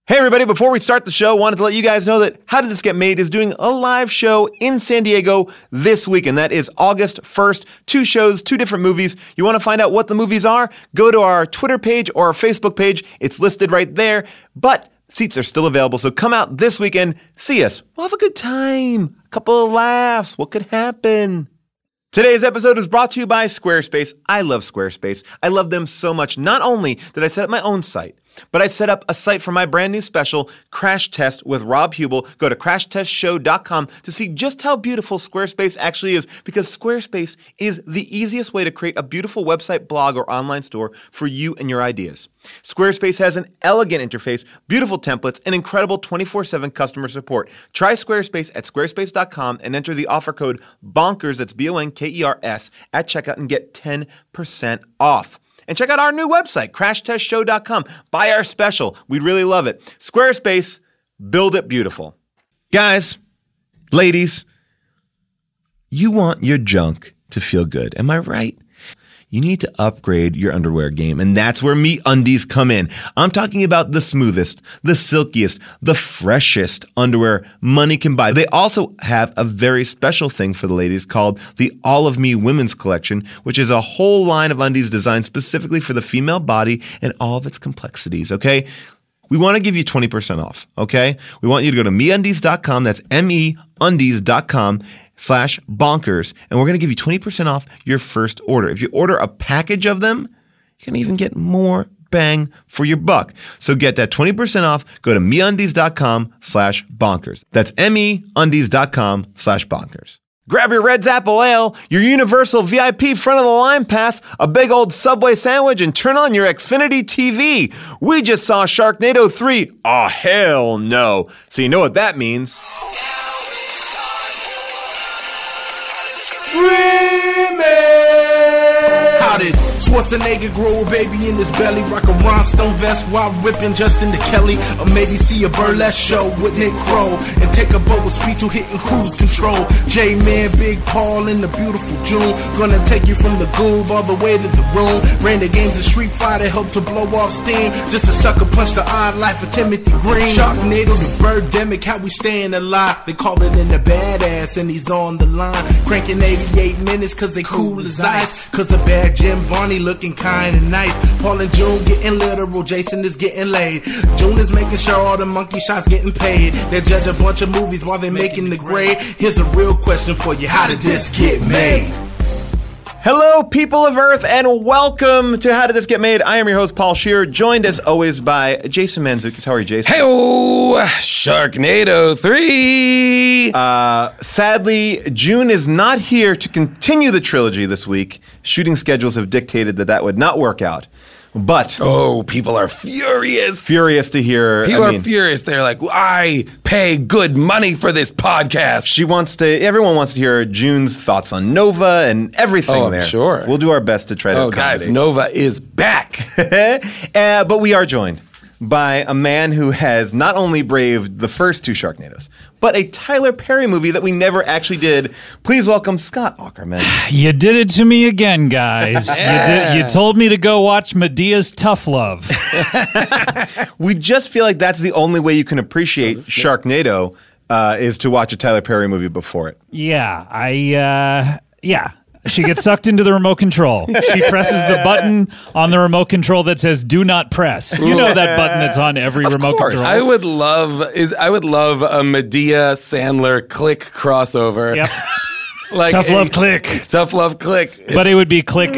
Hey everybody, before we start the show, wanted to let you guys know that How Did This Get Made is doing a live show in San Diego this week, and that is August 1st. 2 shows, 2 different movies. You want to find out what the movies are? Go to our Twitter page or our Facebook page. It's listed right there, but seats are still available, so come out this weekend, see us. We'll have a good time, a couple of laughs. What could happen? Today's episode is brought to you by Squarespace. I love Squarespace. I love them so much. Not only did I set up my own site, but I set up a site for my brand new special, Crash Test with Rob Hubel. Go to crashtestshow.com to see just how beautiful Squarespace actually is, because Squarespace is the easiest way to create a beautiful website, blog, or online store for you and your ideas. Squarespace has an elegant interface, beautiful templates, and incredible 24/7 customer support. Try Squarespace at squarespace.com and enter the offer code BONKERS, that's BONKERS, at checkout and get 10% off. And check out our new website, crashtestshow.com. Buy our special. We'd really love it. Squarespace, build it beautiful. Guys, ladies, you want your junk to feel good. Am I right? You need to upgrade your underwear game, and that's where MeUndies come in. I'm talking about the smoothest, the silkiest, the freshest underwear money can buy. They also have a very special thing for the ladies called the All of Me Women's Collection, which is a whole line of undies designed specifically for the female body and all of its complexities, okay? We want to give you 20% off, okay? We want you to go to MeUndies.com, that's MEUndies.com/bonkers, and we're going to give you 20% off your first order. If you order a package of them, you can even get more bang for your buck. So get that 20% off. Go to MeUndies.com/bonkers. That's MEUndies.com/bonkers. Grab your Red's Apple Ale, your Universal VIP front of the line pass, a big old Subway sandwich, and turn on your Xfinity TV. We just saw Sharknado 3. Oh, hell no. So you know what that means. How did Schwarzenegger grow a baby in his belly? Rock a rhinestone vest while ripping Justin to Kelly. Or maybe see a burlesque show with Nick Crow and take a boat with speed to hitting cruise control. J-Man, Big Paul in the beautiful June. Gonna take you from the goob all the way to the room. Ran the games of Street Fighter, helped to blow off steam. Just a sucker punch the odd life of Timothy Green. Sharknado, the birdemic, how we staying alive. They call it in the badass and he's on the line. Cranking 88 minutes cause they cool as ice. Cause a bad Jim Varney looking kinda nice. Paul and June getting literal, Jason is getting laid. June is making sure all the monkey shots getting paid. They judge a bunch of movies while they're making the grade. Here's a real question for you, how did this get made? Hello, people of Earth, and welcome to How Did This Get Made? I am your host, Paul Scheer, joined as always by Jason Mantzoukas. How are you, Jason? Hey-oh! Sharknado 3! Sadly, June is not here to continue the trilogy this week. Shooting schedules have dictated that would not work out. But people are furious. Furious to hear. People are furious. They're like, I pay good money for this podcast. Everyone wants to hear June's thoughts on Nova and everything there. I'm sure. We'll do our best to try to accommodate. Guys, Nova is back. But we are joined by a man who has not only braved the first 2 Sharknadoes, but a Tyler Perry movie that we never actually did. Please welcome Scott Aukerman. You did it to me again, guys. You told me to go watch Medea's Tough Love. We just feel like that's the only way you can appreciate Sharknado is to watch a Tyler Perry movie before it. Yeah, She gets sucked into the remote control. She presses the button on the remote control that says "Do not press." You know that button that's on every remote control. I would love a Medea Sandler Click crossover. Yep. Like Tough Love Click. Tough Love Click. But it would be Click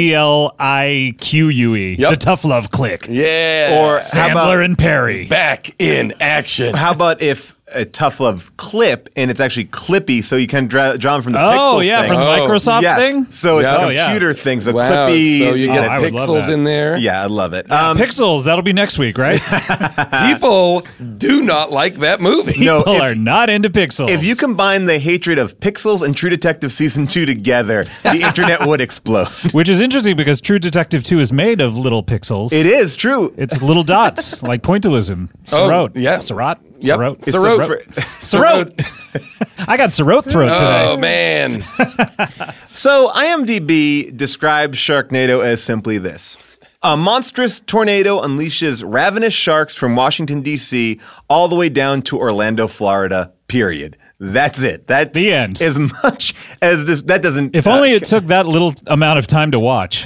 CLIQUE. Yep. The Tough Love Click. Yeah. Or Sandler and Perry. Back in action. How about if a Tough Love clip, and it's actually clippy, so you can draw them from the Pixels thing. From the Microsoft thing? So it's a computer thing, so clippy. So you get I pixels in there. Yeah, I love it. Pixels, that'll be next week, right? People do not like that movie. People are not into Pixels. If you combine the hatred of Pixels and True Detective Season 2 together, the internet would explode. Which is interesting because True Detective 2 is made of little pixels. It is true. It's little dots, like pointillism. Sarot. yeah. Sarot. Yep. Sarot. Sarot. I got Sarot throat today. Oh, man. So IMDb describes Sharknado as simply this: A monstrous tornado unleashes ravenous sharks from Washington, D.C. all the way down to Orlando, Florida, period. That's it. That's the end. As much as this, that doesn't... If only it took that little amount of time to watch.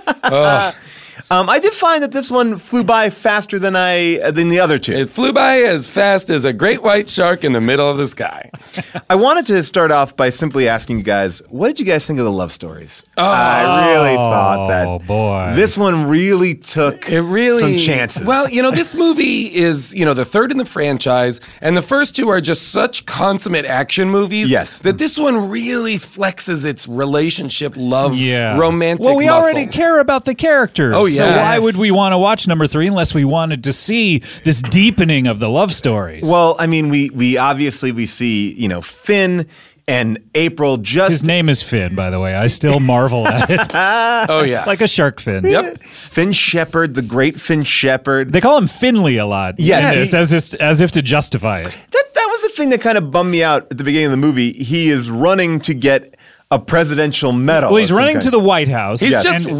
I did find that this one flew by faster than the other two. It flew by as fast as a great white shark in the middle of the sky. I wanted to start off by simply asking you guys, what did you guys think of the love stories? I really thought that this one really took some chances. Well, this movie is, the third in the franchise, and the first two are just such consummate action movies that this one really flexes its relationship, love, romantic Well, we muscles. already care about the characters. Oh, yeah. So why would we want to watch number 3 unless we wanted to see this deepening of the love stories? Well, I mean, we obviously see, Finn and April just... His name is Finn, by the way. I still marvel at it. Oh, yeah. Like a shark fin. Yep. Finn Shepard, the great Finn Shepard. They call him Finley a lot. Yes. As if to justify it. That was the thing that kind of bummed me out at the beginning of the movie. He is running to get a presidential medal. Well, he's running to the White House. He's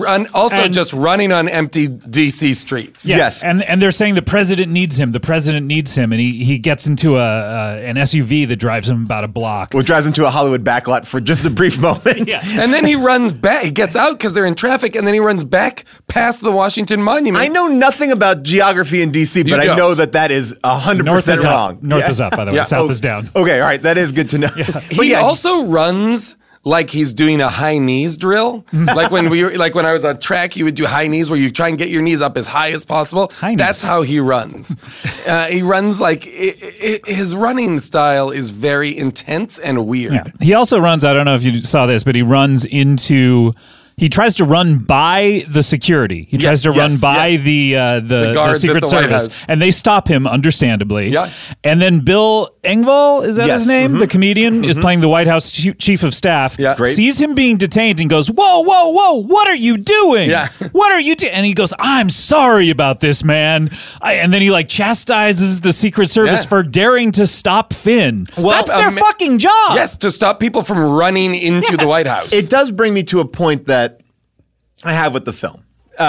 just running on empty D.C. streets. Yeah, yes. And they're saying the president needs him. The president needs him. And he gets into an SUV that drives him about a block. Well, drives him to a Hollywood backlot for just a brief moment. Yeah. And then he runs back. He gets out because they're in traffic, and then he runs back past the Washington Monument. I know nothing about geography in D.C., but I know that is 100% wrong. North is up, by the way. South is down. Okay, all right. That is good to know. Yeah. He also runs like he's doing a high knees drill. like when I was on track, you would do high knees where you try and get your knees up as high as possible. That's how he runs. He runs like his running style is very intense and weird. Yeah. He also runs, I don't know if you saw this, but he runs into... He tries to run by the security. He tries to run by the guards Secret at the White Service, House. and they stop him, understandably. Yeah. And then Bill Engvall, is that his name? The comedian is playing the White House chief of staff. Yeah. Great. Sees him being detained and goes, "Whoa, whoa, whoa! What are you doing? Yeah. What are you doing?" And he goes, "I'm sorry about this, man." And then he chastises the Secret Service for daring to stop Finn. That's their fucking job. Yes, to stop people from running into the White House. It does bring me to a point that I have with the film.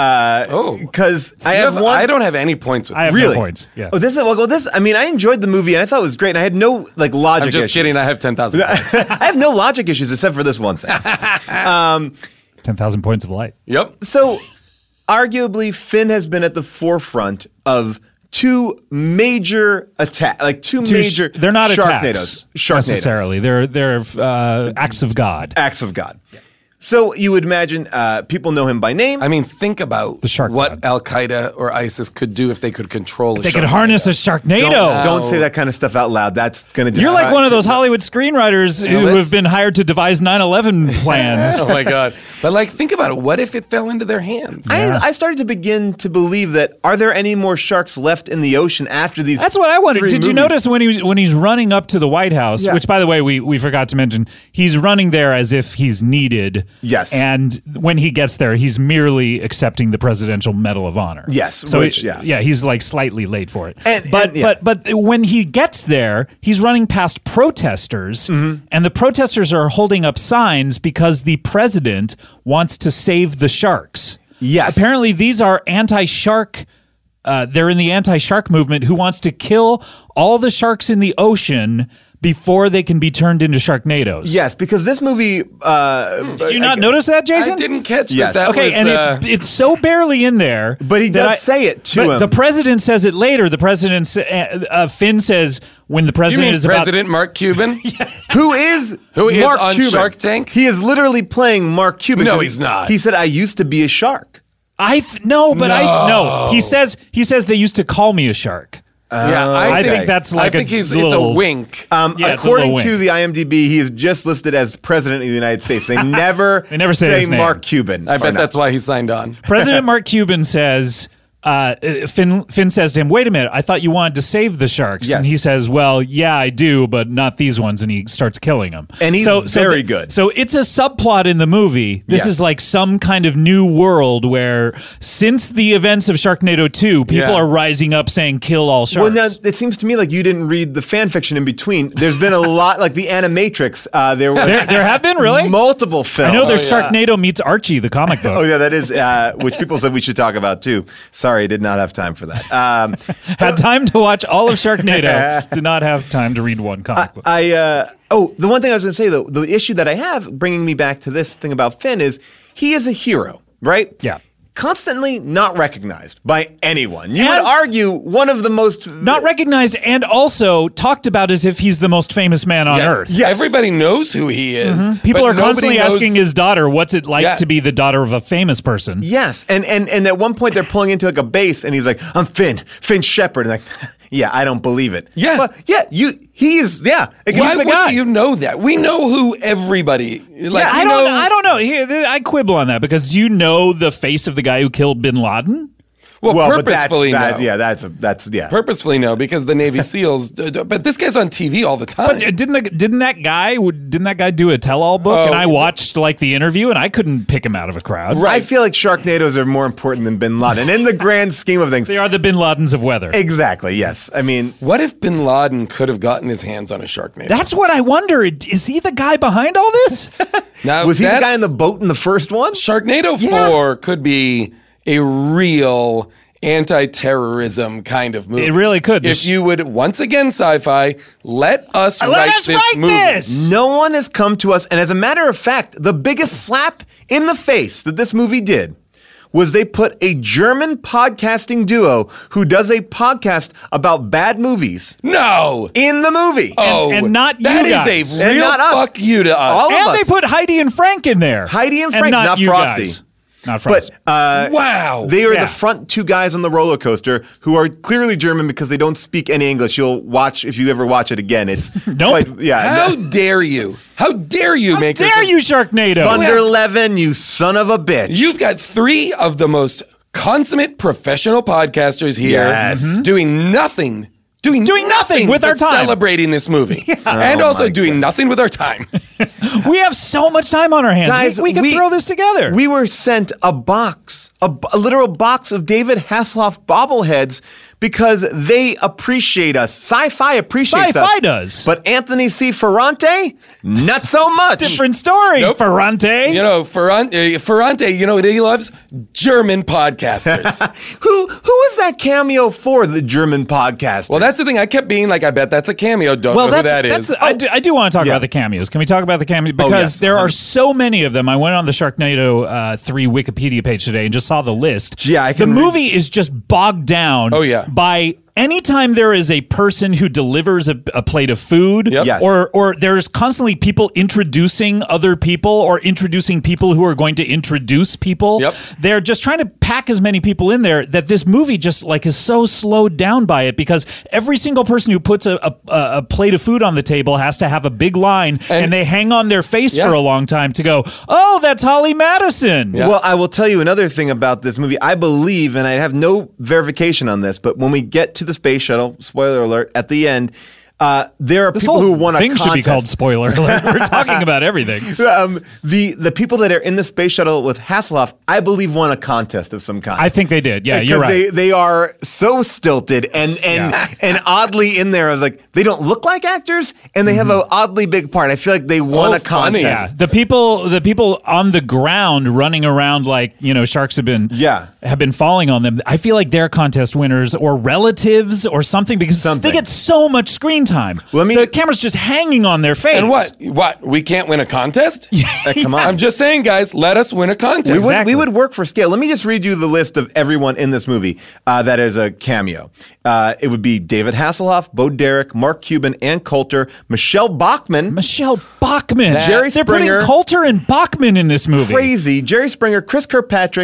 Because I don't have any points with I have no points. Yeah. I mean, I enjoyed the movie and I thought it was great. And I had no logic issues. I'm just kidding. I have 10,000 points. I have no logic issues except for this one thing. 10,000 points of light. Yep. So, arguably, Finn has been at the forefront of two major attacks, They're not Sharknadoes. attacks necessarily. They're acts of God. Acts of God. So you would imagine people know him by name. I mean, think about the shark what Al Qaeda or ISIS could do if they could control. They could harness a Sharknado. Don't say that kind of stuff out loud. That's going to. You're like one of those Hollywood screenwriters who have been hired to devise 9/11 plans. Oh my God! But think about it. What if it fell into their hands? I started to begin to believe that are there any more sharks left in the ocean after these? That's what I wondered. Did you movies? notice when he's running up to the White House? Which, by the way, we forgot to mention, he's running there as if he's needed. Yes. And when he gets there, he's merely accepting the Presidential Medal of Honor. Yes. So he's slightly late for it. But And when he gets there, he's running past protesters, and the protesters are holding up signs because the president wants to save the sharks. Yes. Apparently, these are anti-shark. They're in the anti-shark movement who wants to kill all the sharks in the ocean before they can be turned into Sharknadoes. Yes, because this movie... Did you not notice that, Jason? I didn't catch Yes. that. Okay, and it's so barely in there. But he does say it to him. The president says it later. The president, Finn says, when the president You mean is President Mark Cuban? Who is Mark on Cuban. Shark Tank? He is literally playing Mark Cuban. No, he's not. He said, "I used to be a shark." He says they used to call me a shark. I think that's like it's a wink. According to the IMDb, he is just listed as president of the United States. They never say his name. Mark Cuban. I bet that's why he signed on. President Mark Cuban says, Finn says to him, "Wait a minute, I thought you wanted to save the sharks." Yes. And he says, "Well, yeah, I do, but not these ones." And he starts killing them. And he's very good. So it's a subplot in the movie. This is like some kind of new world where, since the events of Sharknado 2, people are rising up saying, "Kill all sharks." Well, now it seems to me like you didn't read the fan fiction in between. There's been a lot, like the Animatrix. There have been really multiple films. I know there's Sharknado meets Archie, the comic book. Oh yeah, that is which people said we should talk about too. Sorry, did not have time for that. Had time to watch all of Sharknado. Did not have time to read one comic book. The one thing I was going to say though, the issue that I have bringing me back to this thing about Finn is he is a hero, right? Yeah. Constantly not recognized by anyone. You would argue one of the most... Not recognized and also talked about as if he's the most famous man on earth. Yes. Everybody knows who he is. Mm-hmm. People are constantly asking his daughter, what's it like to be the daughter of a famous person? Yes, and at one point they're pulling into like a base and he's like, I'm Finn Shepard. And like, yeah, I don't believe it. Yeah. But he's Why wouldn't you know that? We know who everybody... I don't know. Here, I quibble on that because do you know the face of the guy who killed Bin Laden? Well, purposefully no. Yeah, that's Purposefully no, because the Navy SEAls. But this guy's on TV all the time. But didn't that guy do a tell-all book? And I watched like the interview, and I couldn't pick him out of a crowd. Right. I feel like Sharknadoes are more important than Bin Laden in the grand scheme of things. They are the Bin Ladens of weather. Exactly. Yes. I mean, what if Bin Laden could have gotten his hands on a Sharknado? That's what I wonder. Is he the guy behind all this? Now, was he the guy in the boat in the first one? Sharknado 4 could be a real anti-terrorism kind of movie. It really could. If you would, once again, Sci-Fi, let us write this movie. No one has come to us, and as a matter of fact, the biggest slap in the face that this movie did was they put a German podcasting duo who does a podcast about bad movies. No! In the movie. And not you guys. That is a real fuck you to us. And they put Heidi and Frank in there. Heidi and Frank, not Frosty. Guys. Not Frosty. But wow, they are the front two guys on the roller coaster who are clearly German because they don't speak any English. You'll watch if you ever watch it again. It's nope. How dare you? How dare you make this? How dare you, Sharknado? Thunder Levin, you son of a bitch! You've got three of the most consummate professional podcasters here doing nothing. Doing nothing with our time. Celebrating this movie. And also doing nothing with our time. We have so much time on our hands. Guys, we could throw this together. We were sent a box, a literal box of David Hasselhoff bobbleheads because they appreciate us. Sci-Fi appreciates us. Sci-Fi does. But Anthony C. Ferrante, not so much. Different story, Ferrante. You know, Ferrante, you know what he loves? German podcasters. Who is that cameo for, the German podcast? Well, that's the thing. I kept being like, I bet that's a cameo. Don't know who that is. I do want to talk about the cameos. Can we talk about the cameos? Because there are so many of them. I went on the Sharknado 3 Wikipedia page today and just saw the list. Yeah, the movie is just bogged down by anytime there is a person who delivers a plate of food, or there's constantly people introducing other people or introducing people who are going to introduce people. They're just trying to pack as many people in there that this movie just like is so slowed down by it because every single person who puts a plate of food on the table has to have a big line and they hang on their face for a long time to go, oh, that's Holly Madison. Well, I will tell you another thing about this movie. I believe, and I have no verification on this, but when we get to the space shuttle, spoiler alert, at the end, there are people who won a contest. This should be called spoiler alert. We're talking about everything. The people that are in the space shuttle with Hasselhoff, I believe, won a contest of some kind. I think they did. Yeah, you're right. They are so stilted and oddly in there. I was like, they don't look like actors, and they have an oddly big part. I feel like they won a contest. Yeah. The people on the ground running around like sharks have been falling on them. I feel like they're contest winners or relatives or something because they get so much screen time. The camera's just hanging on their face. And what? We can't win a contest? Come on. I'm just saying, guys, let us win a contest. We would work for scale. Let me just read you the list of everyone in this movie that is a cameo. It would be David Hasselhoff, Bo Derek, Mark Cuban, Ann Coulter, Michelle Bachmann. Jerry Springer. They're putting Coulter and Bachmann in this movie. Crazy. Jerry Springer, Chris Kirkpatrick,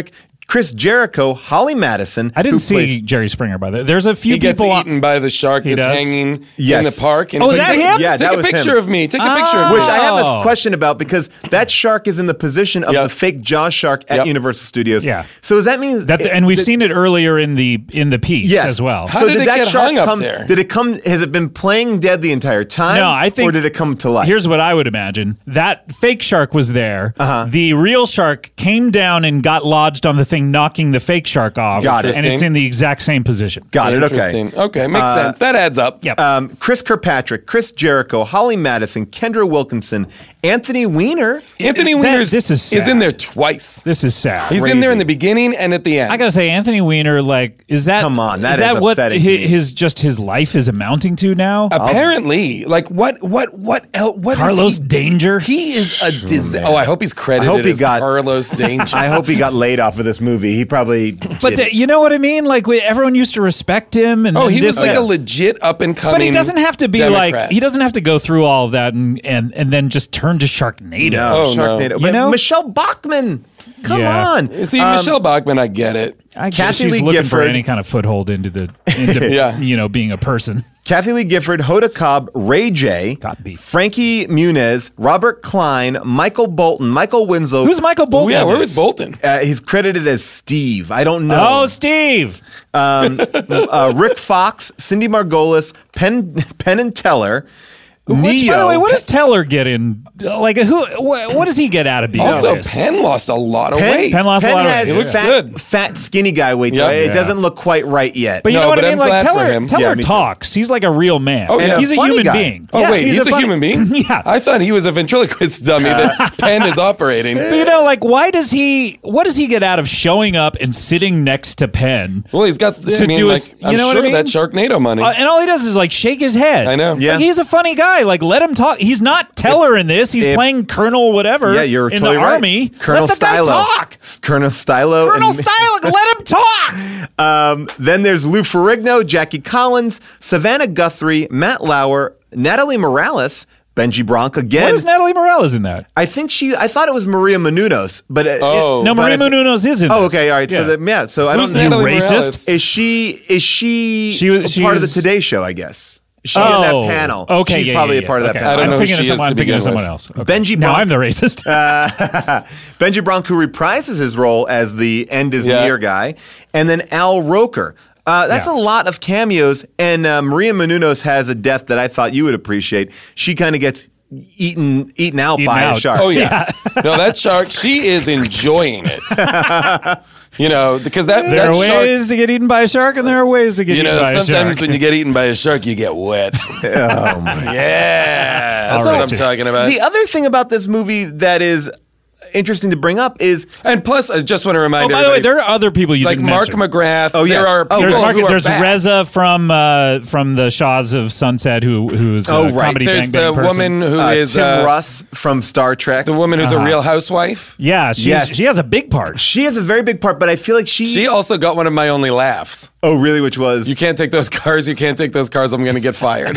Chris Jericho, Holly Madison. I didn't see Jerry Springer by the way. There's a few people. He gets eaten by the shark that's hanging in the park. And is that him? Yeah, take a picture of me. Take a picture of me. Which I have a question about because that shark is in the position of the fake Jaws shark at Universal Studios. Yeah. So does that mean and we've seen it earlier in the piece as well. How did it get hung up there? Did it come? Has it been playing dead the entire time? No, I think. Or did it come to life? Here's what I would imagine: that fake shark was there. The real shark came down and got lodged on the thing, knocking the fake shark off. Got it. And it's in the exact same position. Got it. Okay, makes sense. That adds up. Yep. Chris Kirkpatrick, Chris Jericho, Holly Madison, Kendra Wilkinson, Anthony Weiner. Anthony Weiner is in there twice. This is sad. He's in there in the beginning and at the end. I gotta say, Anthony Weiner, like, is that? Come on, that is is what upsetting his life is amounting to now? Apparently, like what Carlos Danger. He is a disaster. Oh, I hope he's credited as Carlos Danger. I hope he got laid off of this movie. He probably. But you know what I mean? Like everyone used to respect him, and he was like a legit up and coming. But he doesn't have to be Democrat. like he doesn't have to go through all of that and then just turn to Sharknado. No, Sharknado. You But know? Michelle Bachmann. Come on. See, Michelle Bachmann, I get it. I guess she's looking for any kind of foothold into being a person. Kathy Lee Gifford, Hoda Cobb, Ray J, Frankie Muniz, Robert Klein, Michael Bolton, Michael Winslow. Who's Michael Bolton? Yeah, where was Bolton? He's credited as Steve. I don't know. Oh, Steve. Rick Fox, Cindy Margolis, Penn and Teller. Neo. By the way, what does Teller get in? Like, what does he get out of being? Also, Penn lost a lot of weight. Penn lost a lot of weight. He looks good. Fat, skinny guy weight. Yep. It doesn't look quite right yet. But you know what I mean? Like Teller talks. He's like a real man. Oh, yeah. He's a human being. Oh, wait, he's a human being? Yeah. I thought he was a ventriloquist dummy that Penn is operating. But like, what does he get out of showing up and sitting next to Penn? Well, he's got that Sharknado money. And all he does is like shake his head. I know. Yeah. Like, he's a funny guy. Like, let him talk. He's not Teller in this. He's playing Colonel whatever. Yeah, you're in totally the right. army. Colonel Let the guy talk. Colonel Stylo. Let him talk. Then there's Lou Ferrigno, Jackie Collins, Savannah Guthrie, Matt Lauer, Natalie Morales, Benji Bronk again. What is Natalie Morales in that? I thought it was Maria Menounos, but Maria Menounos is in this. Oh, okay, all right. Yeah. So I don't know. Natalie racist? Morales? Is she part of the Today Show? I guess. Is she in that panel? Okay, she's probably a part of that panel. I don't know I'm thinking of someone else. Okay. Benji Bronk. Now I'm the racist. Benji Bronk, who reprises his role as the End is Near guy, and then Al Roker. That's a lot of cameos, and Maria Menounos has a death that I thought you would appreciate. She kind of gets eaten out by a shark. Oh, yeah. No, that shark, she is enjoying it. Because there are ways to get eaten by a shark, and there are ways to get eaten by a shark. Sometimes when you get eaten by a shark, you get wet. Oh, my. Yeah. That's what I'm talking about. The other thing about this movie that is interesting to bring up is, and plus, I just want to remind everybody. By the way, there are other people you didn't Mark mention. McGrath. Oh, yes. There are people there's Reza from the Shaws of Sunset, who's a comedy There's Bang Bang the woman who is Tim Russ from Star Trek. The woman who's a Real Housewife. Yeah, she has a big part. She has a very big part, but I feel like she also got one of my only laughs. Oh, really? Which was, you can't take those cars. You can't take those cars. I'm going to get fired.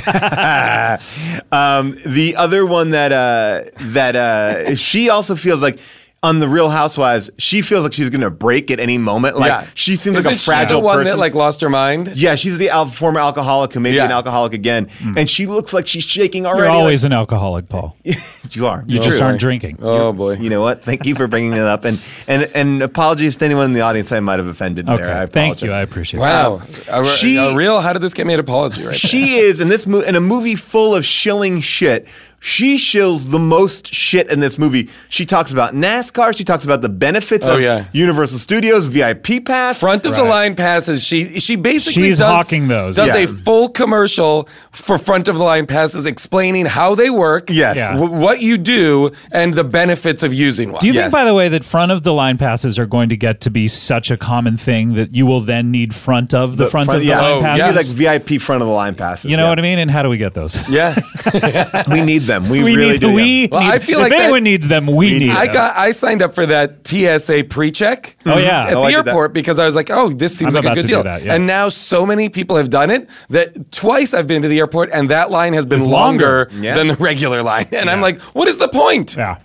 The other one that she also feels like. On the Real Housewives, she feels like she's going to break at any moment. Like she seems like a fragile she the one person. That lost her mind? Yeah, she's the former alcoholic who may be an alcoholic again, and she looks like she's shaking already. You're always an alcoholic, Paul. You are. You just aren't drinking. Oh boy. You know what? Thank you for bringing it up, and apologies to anyone in the audience I might have offended there. I apologize. Thank you. I appreciate it. Wow. How did this get me an apology? Right? She is in this in a movie full of shilling shit. She shills the most shit in this movie. She talks about NASCAR. She talks about the benefits of Universal Studios VIP pass, front of the line passes. She basically she's hawking those. Does a full commercial for front of the line passes, explaining how they work, what you do, and the benefits of using one. Do you think, by the way, that front of the line passes are going to get to be such a common thing that you will then need front of the line passes? Yeah, like VIP front of the line passes. You know what I mean? And how do we get those? Yeah, we need them. We really do. I feel like if anyone needs them, we need them. I signed up for that TSA pre-check. Oh yeah, at the airport because I was like, oh, this seems like a good deal. And now so many people have done it that twice I've been to the airport and that line has been longer than the regular line. And I'm like, what is the point? Yeah.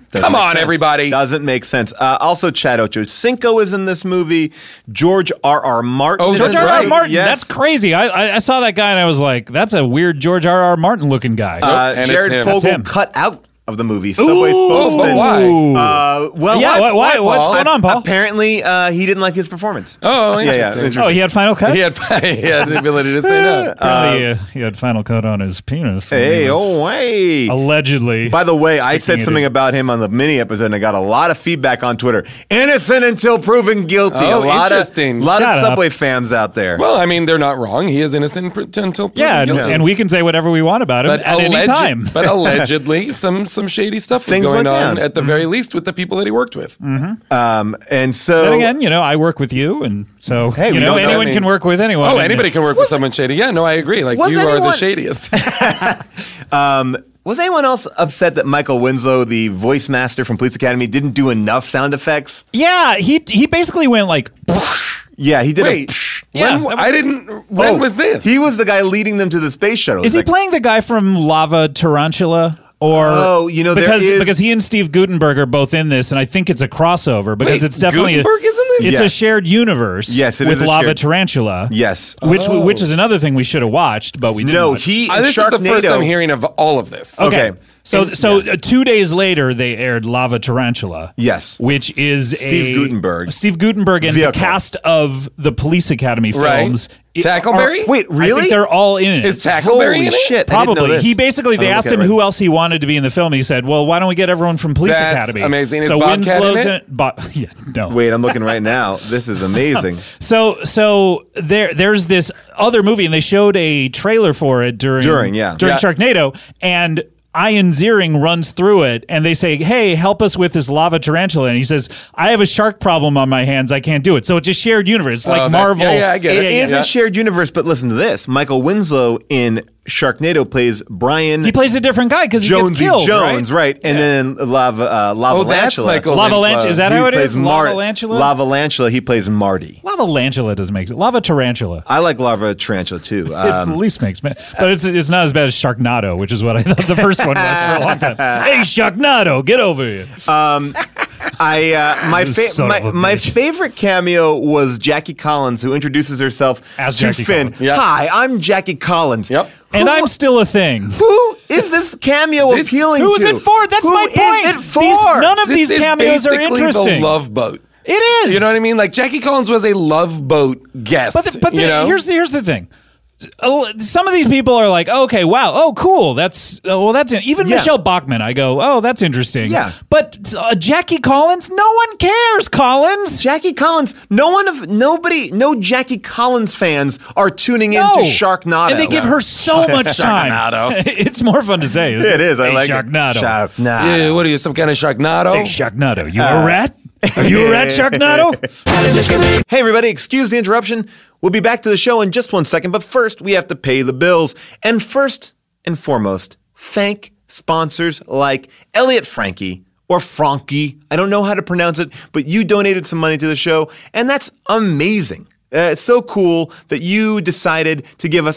Come on, everybody. Doesn't make sense. Also, Chad Ochocinco is in this movie. George R.R. Martin. Oh, George R.R. Martin. Yes. That's crazy. I saw that guy and I was like, that's a weird George R.R. Martin looking guy. Jared Fogle cut out of the movie Subway Spokesman. Why? Why? What's going on, Paul? Apparently, he didn't like his performance. Oh, interesting. Oh, he had Final Cut? He had the ability to say no. Apparently, he had Final Cut on his penis. Hey. Allegedly. By the way, I said something about him on the mini episode, and I got a lot of feedback on Twitter. Innocent until proven guilty. Oh, interesting. A lot of Subway fans out there. Well, I mean, they're not wrong. He is innocent until proven guilty. And we can say whatever we want about him at any time. But allegedly, some shady stuff was going on at the very least with the people that he worked with. Mm-hmm. And so, then again, I work with you, and so anyone can work with anyone. Oh, anybody can work with someone shady. Yeah, no, I agree. Like you are the shadiest. Was anyone else upset that Michael Winslow, the voice master from Police Academy, didn't do enough sound effects? Yeah, he basically went like. Yeah, he did. When was this? He was the guy leading them to the space shuttle. Is he playing the guy from Lava Tarantula? Or because he and Steve Guttenberg are both in this, and I think it's a crossover because it's definitely Guttenberg is in this. It's a shared universe. Yes, it with is Lava Tarantula. Yes, which is another thing we should have watched, but we didn't. No, this is the first I'm hearing of all of this. Okay. So 2 days later, they aired Lava Tarantula. Yes. Which is Steve Guttenberg and the cast of the Police Academy films. Right. Tackleberry? Wait, really? I think they're all in it. Is Tackleberry in it? Shit, probably. He basically, they asked him who else he wanted to be in the film. He said, well, why don't we get everyone from Police Academy? Amazing. Is so Bobcat in it? No. Wait, I'm looking right now. This is amazing. So there's this other movie, and they showed a trailer for it during Sharknado, and Ian Ziering runs through it, and they say, hey, help us with this Lava Tarantula. And he says, I have a shark problem on my hands. I can't do it. So it's a shared universe. It's like Marvel. I get it. It is a shared universe, but listen to this. Michael Winslow in Sharknado plays Brian. He plays a different guy because he gets killed, Jones, right? And then Lava that's Michael Winslow. Is that how it is? Lava-Lantula, he plays Marty. Lava-Lantula doesn't make sense. Lava Tarantula. I like Lava Tarantula too. It at least makes sense. But it's not as bad as Sharknado, which is what I thought the first one was for a long time. Hey, Sharknado, get over here. My favorite cameo was Jackie Collins, who introduces herself to Finn. Yep. Hi, I'm Jackie Collins. Yep. And I'm still a thing. Who is this cameo appealing to? Who is it for? That's my point. Who is it for? None of these cameos are interesting. The Love Boat. It is. You know what I mean? Like Jackie Collins was a Love Boat guest. But here's the thing. Some of these people are like, okay, wow, oh, cool. That's even Michelle Bachmann. I go, oh, that's interesting. Yeah, but Jackie Collins, no one cares. Collins, Jackie Collins, no Jackie Collins fans are tuning into Sharknado, and they give her so much time. It's more fun to say. It is. I like Sharknado. Sharknado. Yeah, what are you, some kind of Sharknado? Hey, Sharknado, you a rat? Are you a rat, Sharknado? Hey, everybody, excuse the interruption. We'll be back to the show in just 1 second, but first, we have to pay the bills. And first and foremost, thank sponsors like Elliot Frankie, or Frankie. I don't know how to pronounce it, but you donated some money to the show, and that's amazing. It's so cool that you decided to give us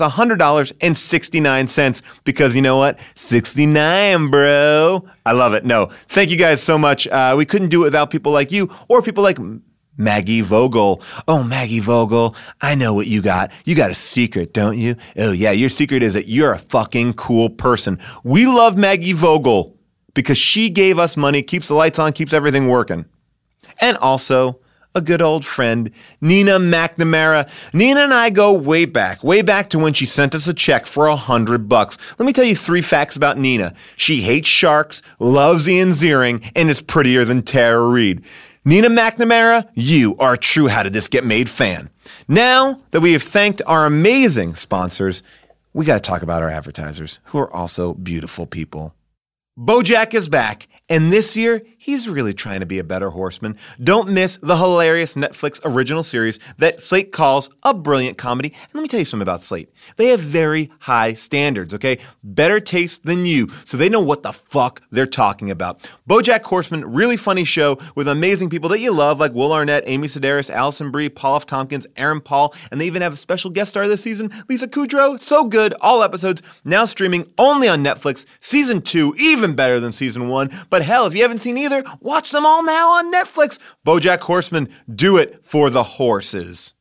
$100.69 because you know what? 69, bro. I love it. No, thank you guys so much. We couldn't do it without people like you or people like Maggie Vogel. Oh, Maggie Vogel, I know what you got. You got a secret, don't you? Oh, yeah, your secret is that you're a fucking cool person. We love Maggie Vogel because she gave us money, keeps the lights on, keeps everything working. And also a good old friend, Nina McNamara. Nina and I go way back to when she sent us a check for $100. Let me tell you 3 facts about Nina. She hates sharks, loves Ian Ziering, and is prettier than Tara Reid. Nina McNamara, you are a true How Did This Get Made fan. Now that we have thanked our amazing sponsors, we got to talk about our advertisers, who are also beautiful people. BoJack is back, and this year, he's really trying to be a better horseman. Don't miss the hilarious Netflix original series that Slate calls a brilliant comedy. And let me tell you something about Slate. They have very high standards, okay? Better taste than you, so they know what the fuck they're talking about. BoJack Horseman, really funny show with amazing people that you love, like Will Arnett, Amy Sedaris, Allison Brie, Paul F. Tompkins, Aaron Paul, and they even have a special guest star this season, Lisa Kudrow. So good. All episodes now streaming only on Netflix. Season 2, even even better than season 1. But hell, if you haven't seen either, watch them all now on Netflix. BoJack Horseman, do it for the horses.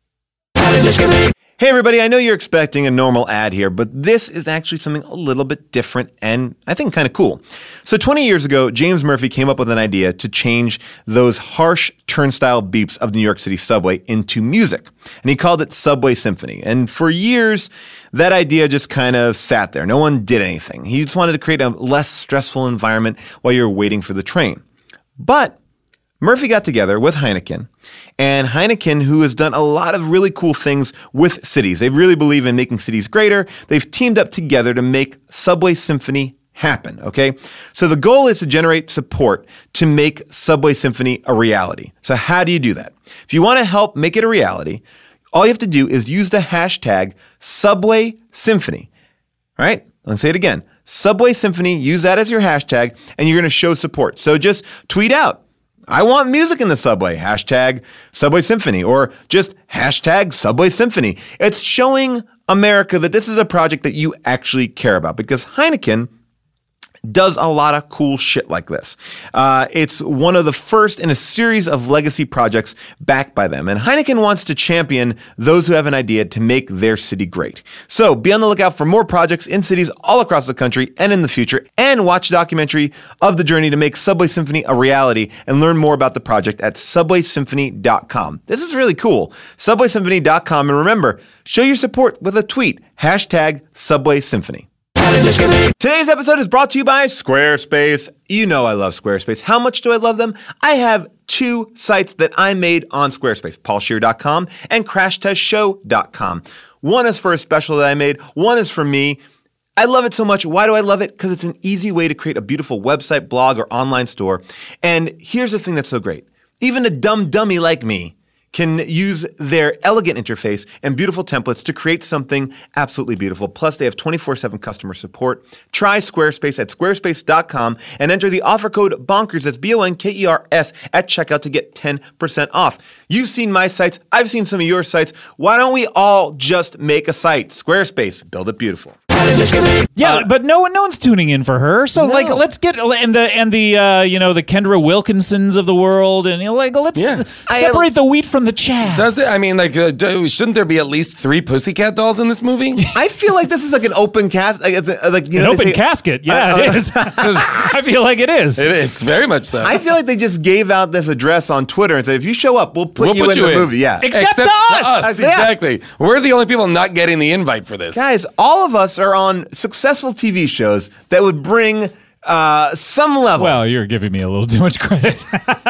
Hey everybody, I know you're expecting a normal ad here, but this is actually something a little bit different and I think kind of cool. So 20 years ago, James Murphy came up with an idea to change those harsh turnstile beeps of the New York City subway into music. And he called it Subway Symphony. And for years, that idea just kind of sat there. No one did anything. He just wanted to create a less stressful environment while you're waiting for the train. But Murphy got together with Heineken, and Heineken, who has done a lot of really cool things with cities. They really believe in making cities greater. They've teamed up together to make Subway Symphony happen, okay? So the goal is to generate support to make Subway Symphony a reality. So how do you do that? If you want to help make it a reality, all you have to do is use the hashtag Subway Symphony, all right? Let me say it again. Subway Symphony, use that as your hashtag, and you're going to show support. So just tweet out, I want music in the subway, hashtag Subway Symphony, or just hashtag Subway Symphony. It's showing America that this is a project that you actually care about, because Heineken does a lot of cool shit like this. It's one of the first in a series of legacy projects backed by them. And Heineken wants to champion those who have an idea to make their city great. So be on the lookout for more projects in cities all across the country and in the future, and watch a documentary of the journey to make Subway Symphony a reality, and learn more about the project at subwaysymphony.com. This is really cool. Subwaysymphony.com. And remember, show your support with a tweet, hashtag Subway Symphony. Today's episode is brought to you by Squarespace. You know I love Squarespace. How much do I love them? I have 2 sites that I made on Squarespace, paulscheer.com and crashtestshow.com. One is for a special that I made. One is for me. I love it so much. Why do I love it? Because it's an easy way to create a beautiful website, blog, or online store. And here's the thing that's so great. Even a dumb dummy like me can use their elegant interface and beautiful templates to create something absolutely beautiful. Plus, they have 24/7 customer support. Try Squarespace at squarespace.com and enter the offer code BONKERS, that's BONKERS, at checkout to get 10% off. You've seen my sites. I've seen some of your sites. Why don't we all just make a site? Squarespace, build it beautiful. Yeah, but no one's tuning in for her. So No. like, let's get the Kendra Wilkinsons of the world, and let's separate the wheat from the chaff. Does it? I mean, shouldn't there be at least 3 Pussycat Dolls in this movie? I feel like this is like an open cast. Like, it's like, you an know, open casket. Yeah, it is. I feel like it is. It's very much so. I feel like they just gave out this address on Twitter and said, if you show up, we'll put you in the movie. Yeah. Except to us. Exactly. We're the only people not getting the invite for this. Guys, all of us are on successful TV shows that would bring some level. Well, you're giving me a little too much credit.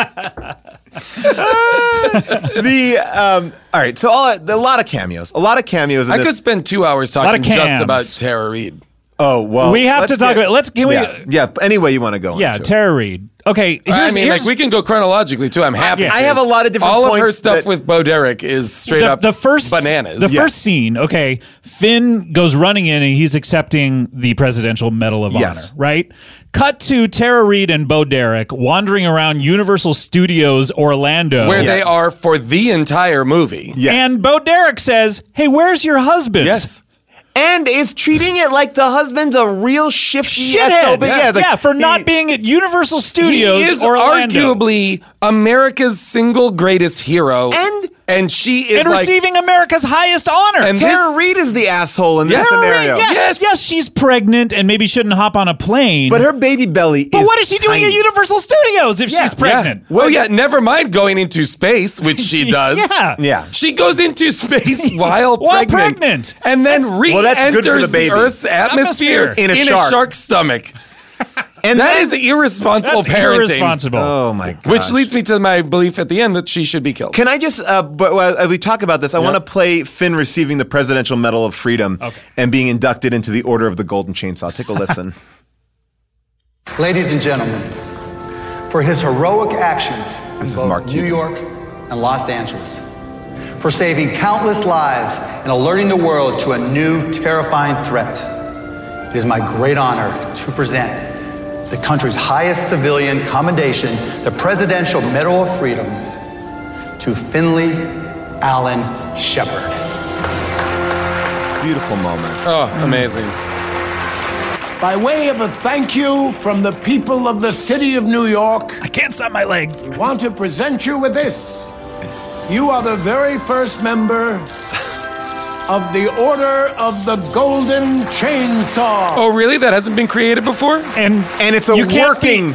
All right, so a lot of cameos. I could spend 2 hours talking just about Tara Reid. Oh, well. We have to talk about any way you want to go. Yeah, Tara Reid. Okay, we can go chronologically too. I'm happy. I have a lot of different points. All of her stuff with Bo Derek is straight up bananas. The first scene, okay, Finn goes running in and he's accepting the Presidential Medal of Honor, right? Cut to Tara Reid and Bo Derek wandering around Universal Studios Orlando. Where they are for the entire movie. Yes. And Bo Derek says, hey, where's your husband? Yes. And is treating it like the husband's a real shifty shithead. For not being at Universal Studios. He is Orlando. arguably America's single greatest hero. And she is receiving America's highest honor. And Tara Reid is the asshole in this scenario. Yes, she's pregnant and maybe shouldn't hop on a plane. But her baby belly But what is she doing at Universal Studios if she's pregnant? Yeah. Well, never mind going into space, which she does. Yeah. She goes into space while pregnant. And then re-enters the Earth's atmosphere in a shark's stomach. And that is irresponsible parenting. Irresponsible. Oh my god! Which leads me to my belief at the end that she should be killed. Can I just, as we talk about this, I want to play Finn receiving the Presidential Medal of Freedom and being inducted into the Order of the Golden Chainsaw. Take a listen. Ladies and gentlemen, for his heroic actions in both New York and Los Angeles, for saving countless lives and alerting the world to a new, terrifying threat, it is my great honor to present the country's highest civilian commendation, the Presidential Medal of Freedom, to Finley Allen Shepard. Beautiful moment. Oh, amazing. By way of a thank you from the people of the city of New York, I can't stop my leg. We want to present you with this. You are the very first member of the Order of the Golden Chainsaw. Oh, really? That hasn't been created before? And it's a working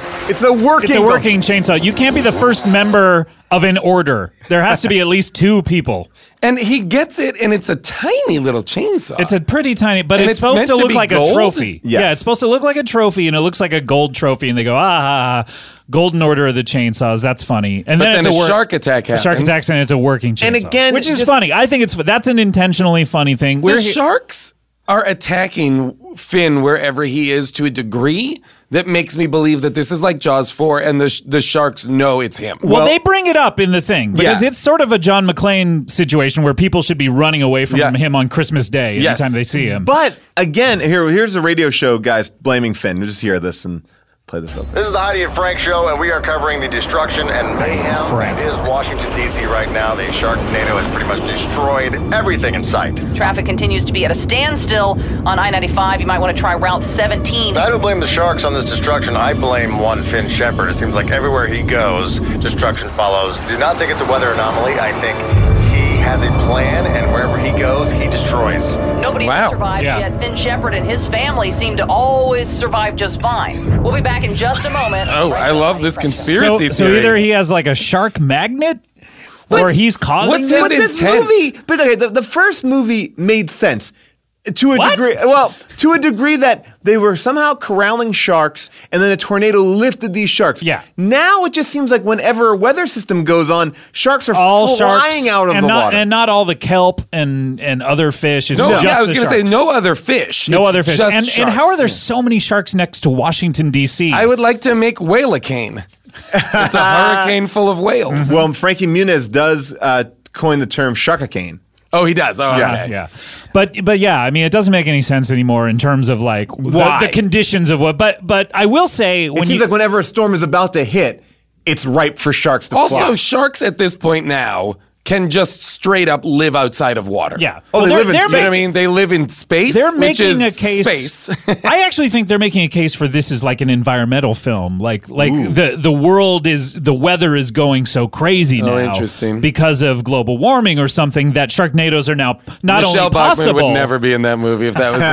chainsaw. You can't be the first member of an order. There has to be at least 2 people. And he gets it, and it's a tiny little chainsaw. It's a pretty tiny, but it's supposed to look like a trophy. Yes. Yeah, it's supposed to look like a trophy, and it looks like a gold trophy, and they go, Golden Order of the Chainsaws. That's funny. And then a shark attack happens. A shark attacks, and it's a working chainsaw. And again, which is funny. I think that's an intentionally funny thing. The sharks are attacking Finn wherever he is to a degree that makes me believe that this is like Jaws 4 and the sharks know it's him. Well, they bring it up in the thing because it's sort of a John McClane situation where people should be running away from him on Christmas Day anytime they see him. But again, here's a radio show guys blaming Finn. We'll just hear this and play this real quick. This is the Heidi and Frank show, and we are covering the destruction and mayhem that is Washington, D.C. right now. The Sharknado has pretty much destroyed everything in sight. Traffic continues to be at a standstill on I-95. You might want to try Route 17. I don't blame the sharks on this destruction. I blame one Finn Shepard. It seems like everywhere he goes, destruction follows. Do not think it's a weather anomaly. I think he has a plan, and wherever he goes, he destroys. Nobody survives yet. Finn Shepard and his family seem to always survive just fine. We'll be back in just a moment. Oh, I love this conspiracy theory. So either he has like a shark magnet, or he's causing what's his intent? This movie, but okay, the first movie made sense. To a degree, to a degree that they were somehow corralling sharks, and then a tornado lifted these sharks. Yeah. Now it just seems like whenever a weather system goes on, sharks are all flying out of the water, and not all the kelp and other fish. It's just I was going to say no other fish. No other fish. And how are there so so many sharks next to Washington D.C.? I would like to make whale-a-cane. It's a hurricane full of whales. Well, Frankie Muniz does coin the term sharkacane. Oh, he does. Oh, okay. Yeah. But yeah, I mean, it doesn't make any sense anymore in terms of like the conditions of what. But I will say, it seems like whenever a storm is about to hit, it's ripe for sharks to fly. Also, sharks at this point now can just straight up live outside of water. Yeah. Oh, they live in space. You know what I mean? They live in space. They're making a case. Space. I actually think they're making a case for this as like an environmental film. Like the world is, the weather is going so crazy now. Interesting. Because of global warming or something that Sharknadoes are now not Michelle only possible. Bachmann would never be in that movie if that was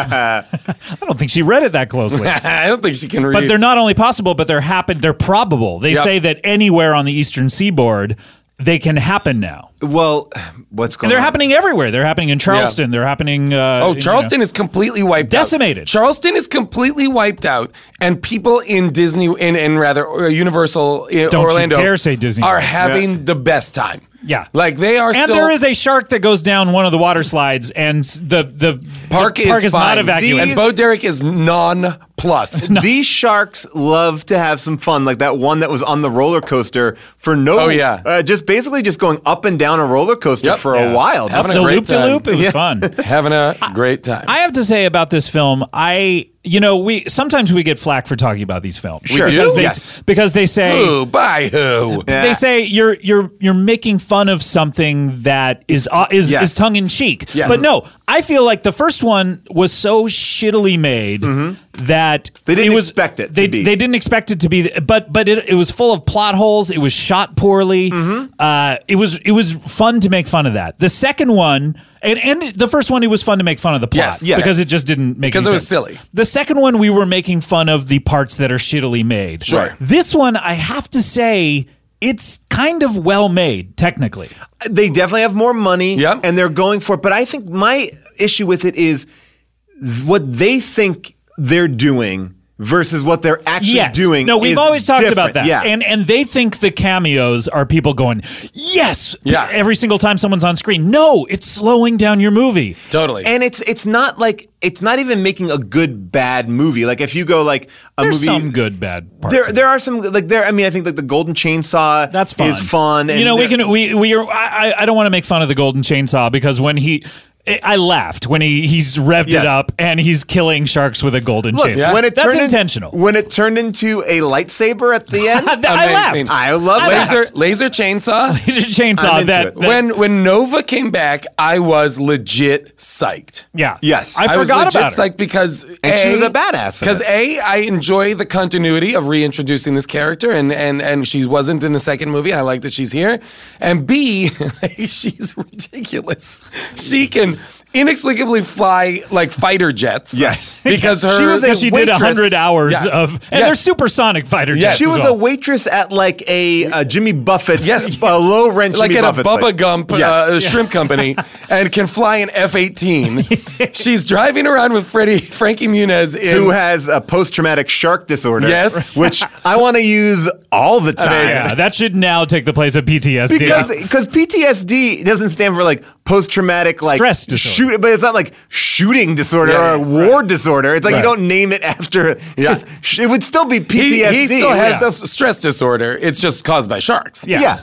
the case. I don't think she read it that closely. I don't think she can read. But they're not only possible, but they're probable. They say that anywhere on the eastern seaboard, they can happen now. Well, what's going on? They're happening everywhere. They're happening in Charleston. They're happening... Charleston is completely wiped out. Decimated. Charleston is completely wiped out, and people in Disney, in Universal Orlando... Don't you dare say Disney. ...are having the best time. Yeah. Like, they are and there is a shark that goes down one of the water slides, and the park is not evacuated. And Bo Derek is nonplussed. These sharks love to have some fun, like that one that was on the roller coaster for just basically just going up and down a roller coaster for a while. Having the loop-de-loop, it was fun. Having a great time. I have to say about this film, sometimes we get flack for talking about these films. Sure. Because they say who by who? They say you're making fun of something that is tongue in cheek. Yes. But no, I feel like the first one was so shittily made that they didn't expect it. They didn't expect it to be, but it was full of plot holes. It was shot poorly. It was fun to make fun of that. The second one. And the first one, it was fun to make fun of the plot because it just didn't make any sense. Because it was silly. The second one, we were making fun of the parts that are shittily made. Sure. This one, I have to say, it's kind of well made, technically. They definitely have more money, Yep. and they're going for it. But I think my issue with it is what they think they're doing versus what they're actually doing. No, we've always talked about that. Yeah. And they think the cameos are people going, yes, Yeah. every single time someone's on screen. No, it's slowing down your movie. Totally. And it's not like it's not even making a good bad movie. Like if you go like There's movie, some good bad parts. There are some like there. I mean, I think like the Golden Chainsaw That's fun. is fun. And I don't want to make fun of the Golden Chainsaw because when I laughed when he's revved it up and he's killing sharks with a golden chainsaw. That's intentional. When it turned into a lightsaber at the end, I laughed. I love that. Laser chainsaw. Laser chainsaw. When Nova came back, I was legit psyched. Yeah. Yes. I forgot about her. Psyched because she was a badass. Because I enjoy the continuity of reintroducing this character, and she wasn't in the second movie. And I like that she's here. And B, she's ridiculous. She can inexplicably fly like fighter jets. Yes. Because she did 100 hours of, and they're supersonic fighter jets. She was a waitress at like a Jimmy Buffett's, low rent like Jimmy at Buffett a Bubba Gump shrimp company, and can fly an F-18. She's driving around with Frankie Muniz, who has a post-traumatic shark disorder. Yes. Which I want to use all the time. Yeah, that should now take the place of PTSD. Because PTSD doesn't stand for like post-traumatic like stress disorder. But it's not like shooting disorder or a war disorder. It's like you don't name it after. Yeah. It would still be PTSD. He still has a stress disorder. It's just caused by sharks. Yeah.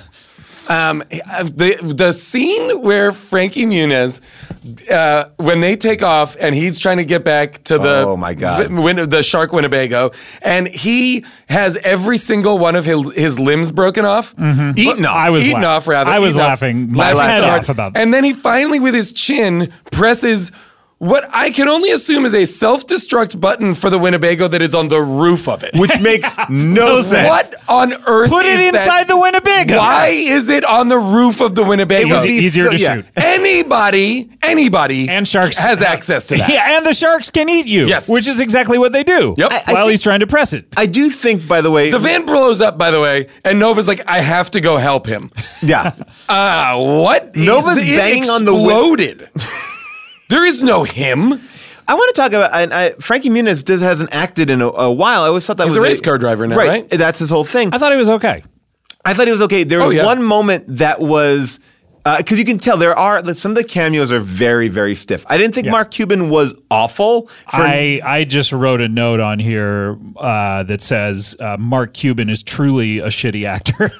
The scene where Frankie Muniz, when they take off and he's trying to get back to the shark Winnebago, and he has every single one of his limbs broken off, eaten off. I was laughing my head off about that. And then he finally, with his chin, presses what I can only assume is a self-destruct button for the Winnebago that is on the roof of it. Which makes no sense. What on earth Put it inside the Winnebago. Why is it on the roof of the Winnebago? It was easier to shoot. Anybody and sharks has access to that. Yeah, and the sharks can eat you. Yes. Which is exactly what they do. Yep. While he's trying to press it. I do think, by the way... The van blows up, by the way, and Nova's like, I have to go help him. Yeah. What? Nova's banging on the... Exploded. There is no him. I want to talk about Frankie Muniz hasn't acted in a while. I always thought that He's was a race car driver now, right? That's his whole thing. I thought he was okay. There was one moment that was because you can tell some of the cameos are very, very stiff. I didn't think Mark Cuban was awful. I just wrote a note on here that says Mark Cuban is truly a shitty actor.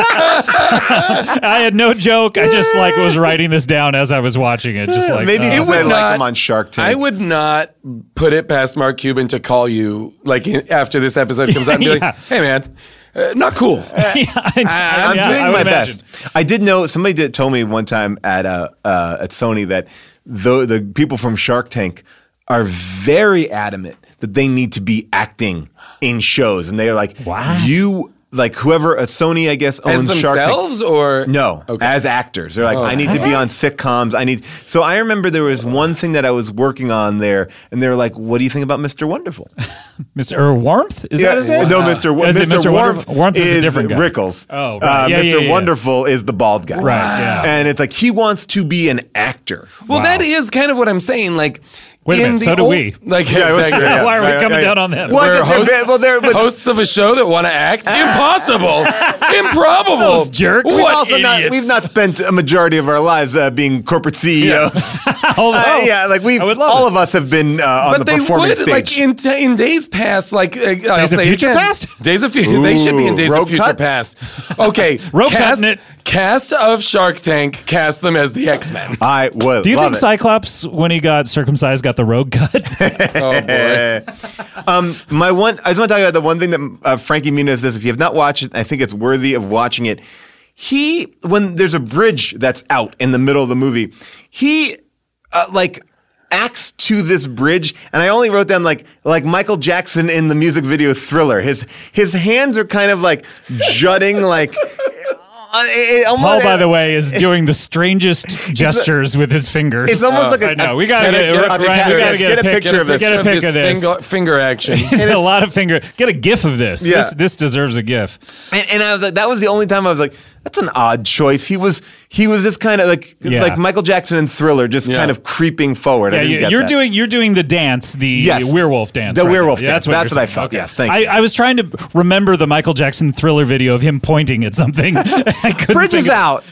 I had no joke. I just was writing this down as I was watching it. Just maybe it would like him on Shark Tank. I would not put it past Mark Cuban to call you after this episode comes out and be like, "Hey, man." Not cool. I'm doing my best. I did know somebody told me one time at Sony that the people from Shark Tank are very adamant that they need to be acting in shows, and they're like, "You." Like whoever at Sony, I guess, owns Shark Tank. As themselves or? No, as actors. They're like, I need to be on sitcoms. So I remember there was one thing that I was working on there, and they were like, what do you think about Mr. Wonderful? Mr. Warmth? Is that his name? No, Mr. Warmth. Warmth is a different guy. Rickles. Oh, right. Mr. Wonderful is the bald guy. Right, yeah. And it's like, he wants to be an actor. Well, that is kind of what I'm saying. Like, wait a minute, so do we. Exactly. Why are we coming down on them? We're hosts of a show that want to act? Impossible. Improbable. Those jerks. We've not spent a majority of our lives being corporate CEOs. Yes. All of us have been on the performance stage. Like in days past, Days of Future Past? Days of Future. They should be in Days of Future Past. Okay. Cast of Shark Tank, cast them as the X-Men. I would. Do you think Cyclops, when he got circumcised, got the rogue cut? Oh boy. I just want to talk about the one thing that Frankie Muniz does. If you have not watched it, I think it's worthy of watching it. When there's a bridge that's out in the middle of the movie, he acts to this bridge, and I only wrote down like Michael Jackson in the music video Thriller. His hands are kind of like jutting like. Paul, by the way, is doing the strangest gestures with his fingers. It's almost like we gotta get a picture of this. Get a pic of this. Finger action. A lot of finger. Get a GIF of this. Yeah. This deserves a GIF. And I was like, that was the only time I was like, that's an odd choice. He was just kind of like Michael Jackson in Thriller, just kind of creeping forward. Yeah, you're doing the dance, the werewolf dance. The werewolf dance. That's what I felt. Okay. Yes, thank you. I was trying to remember the Michael Jackson Thriller video of him pointing at something. I couldn't. Bridges out.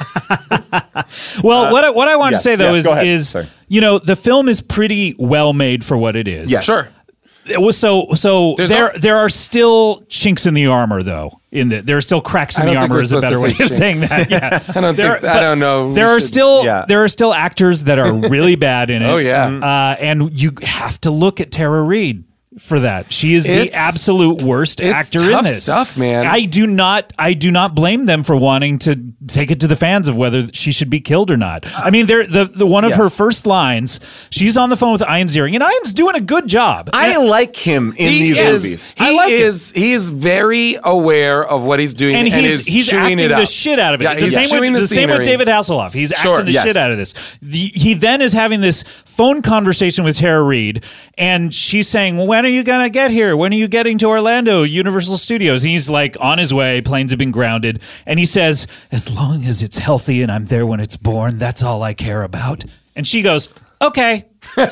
Well, what I want to say though is the film is pretty well made for what it is. Yes. Sure. there are still chinks in the armor, though. There are still cracks in the armor is a better way of saying that. Yeah, I don't know. There are still actors that are really bad in it. Oh yeah, and you have to look at Tara Reid for that. She is the absolute worst actor in this stuff, man. I do not blame them for wanting to take it to the fans of whether she should be killed or not. I mean, the one of her first lines, she's on the phone with Ian Ziering, and Ian's doing a good job. I like him in these movies. He is very aware of what he's doing, and he's acting the shit out of it. Yeah, the same with David Hasselhoff. He's acting the shit out of this. He then is having this phone conversation with Tara Reid, and she's saying, "Well, when are you going to get here? When are you getting to Orlando, Universal Studios?" And he's like, on his way, planes have been grounded. And he says, "As long as it's healthy and I'm there when it's born, that's all I care about." And she goes, "Okay."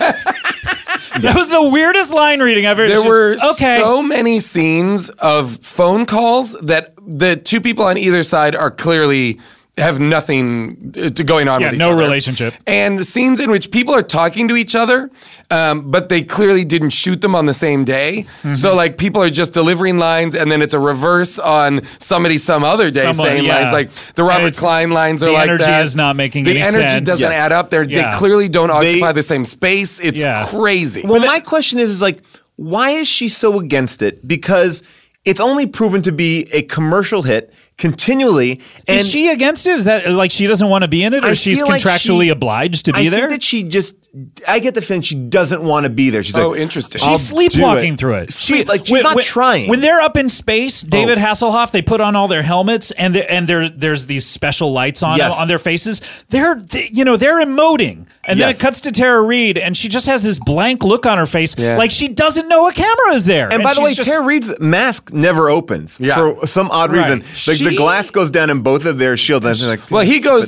That was the weirdest line reading I've ever. There were so many scenes of phone calls that the two people on either side are clearly have nothing going on with each other. No relationship. And scenes in which people are talking to each other, but they clearly didn't shoot them on the same day. Mm-hmm. So, like, people are just delivering lines, and then it's a reverse on somebody some other day saying lines. Like, the Robert Klein lines are like that. The energy is not making any sense. The energy doesn't add up. They clearly don't occupy the same space. It's crazy. Well, my question is like, why is she so against it? Because it's only proven to be a commercial hit continually. And is she against it? Is that like she doesn't want to be in it, or she's contractually obliged to be there? I think that I get the feeling she doesn't want to be there. She's like, interesting. She's sleepwalking through it. She's not trying. When they're up in space, David Hasselhoff, they put on all their helmets, and there's these special lights on their faces. They're emoting. And then it cuts to Tara Reid, and she just has this blank look on her face, like she doesn't know a camera is there. And by the way, Tara Reid's mask never opens for some odd reason. Like the glass goes down in both of their shields. And like, well, he goes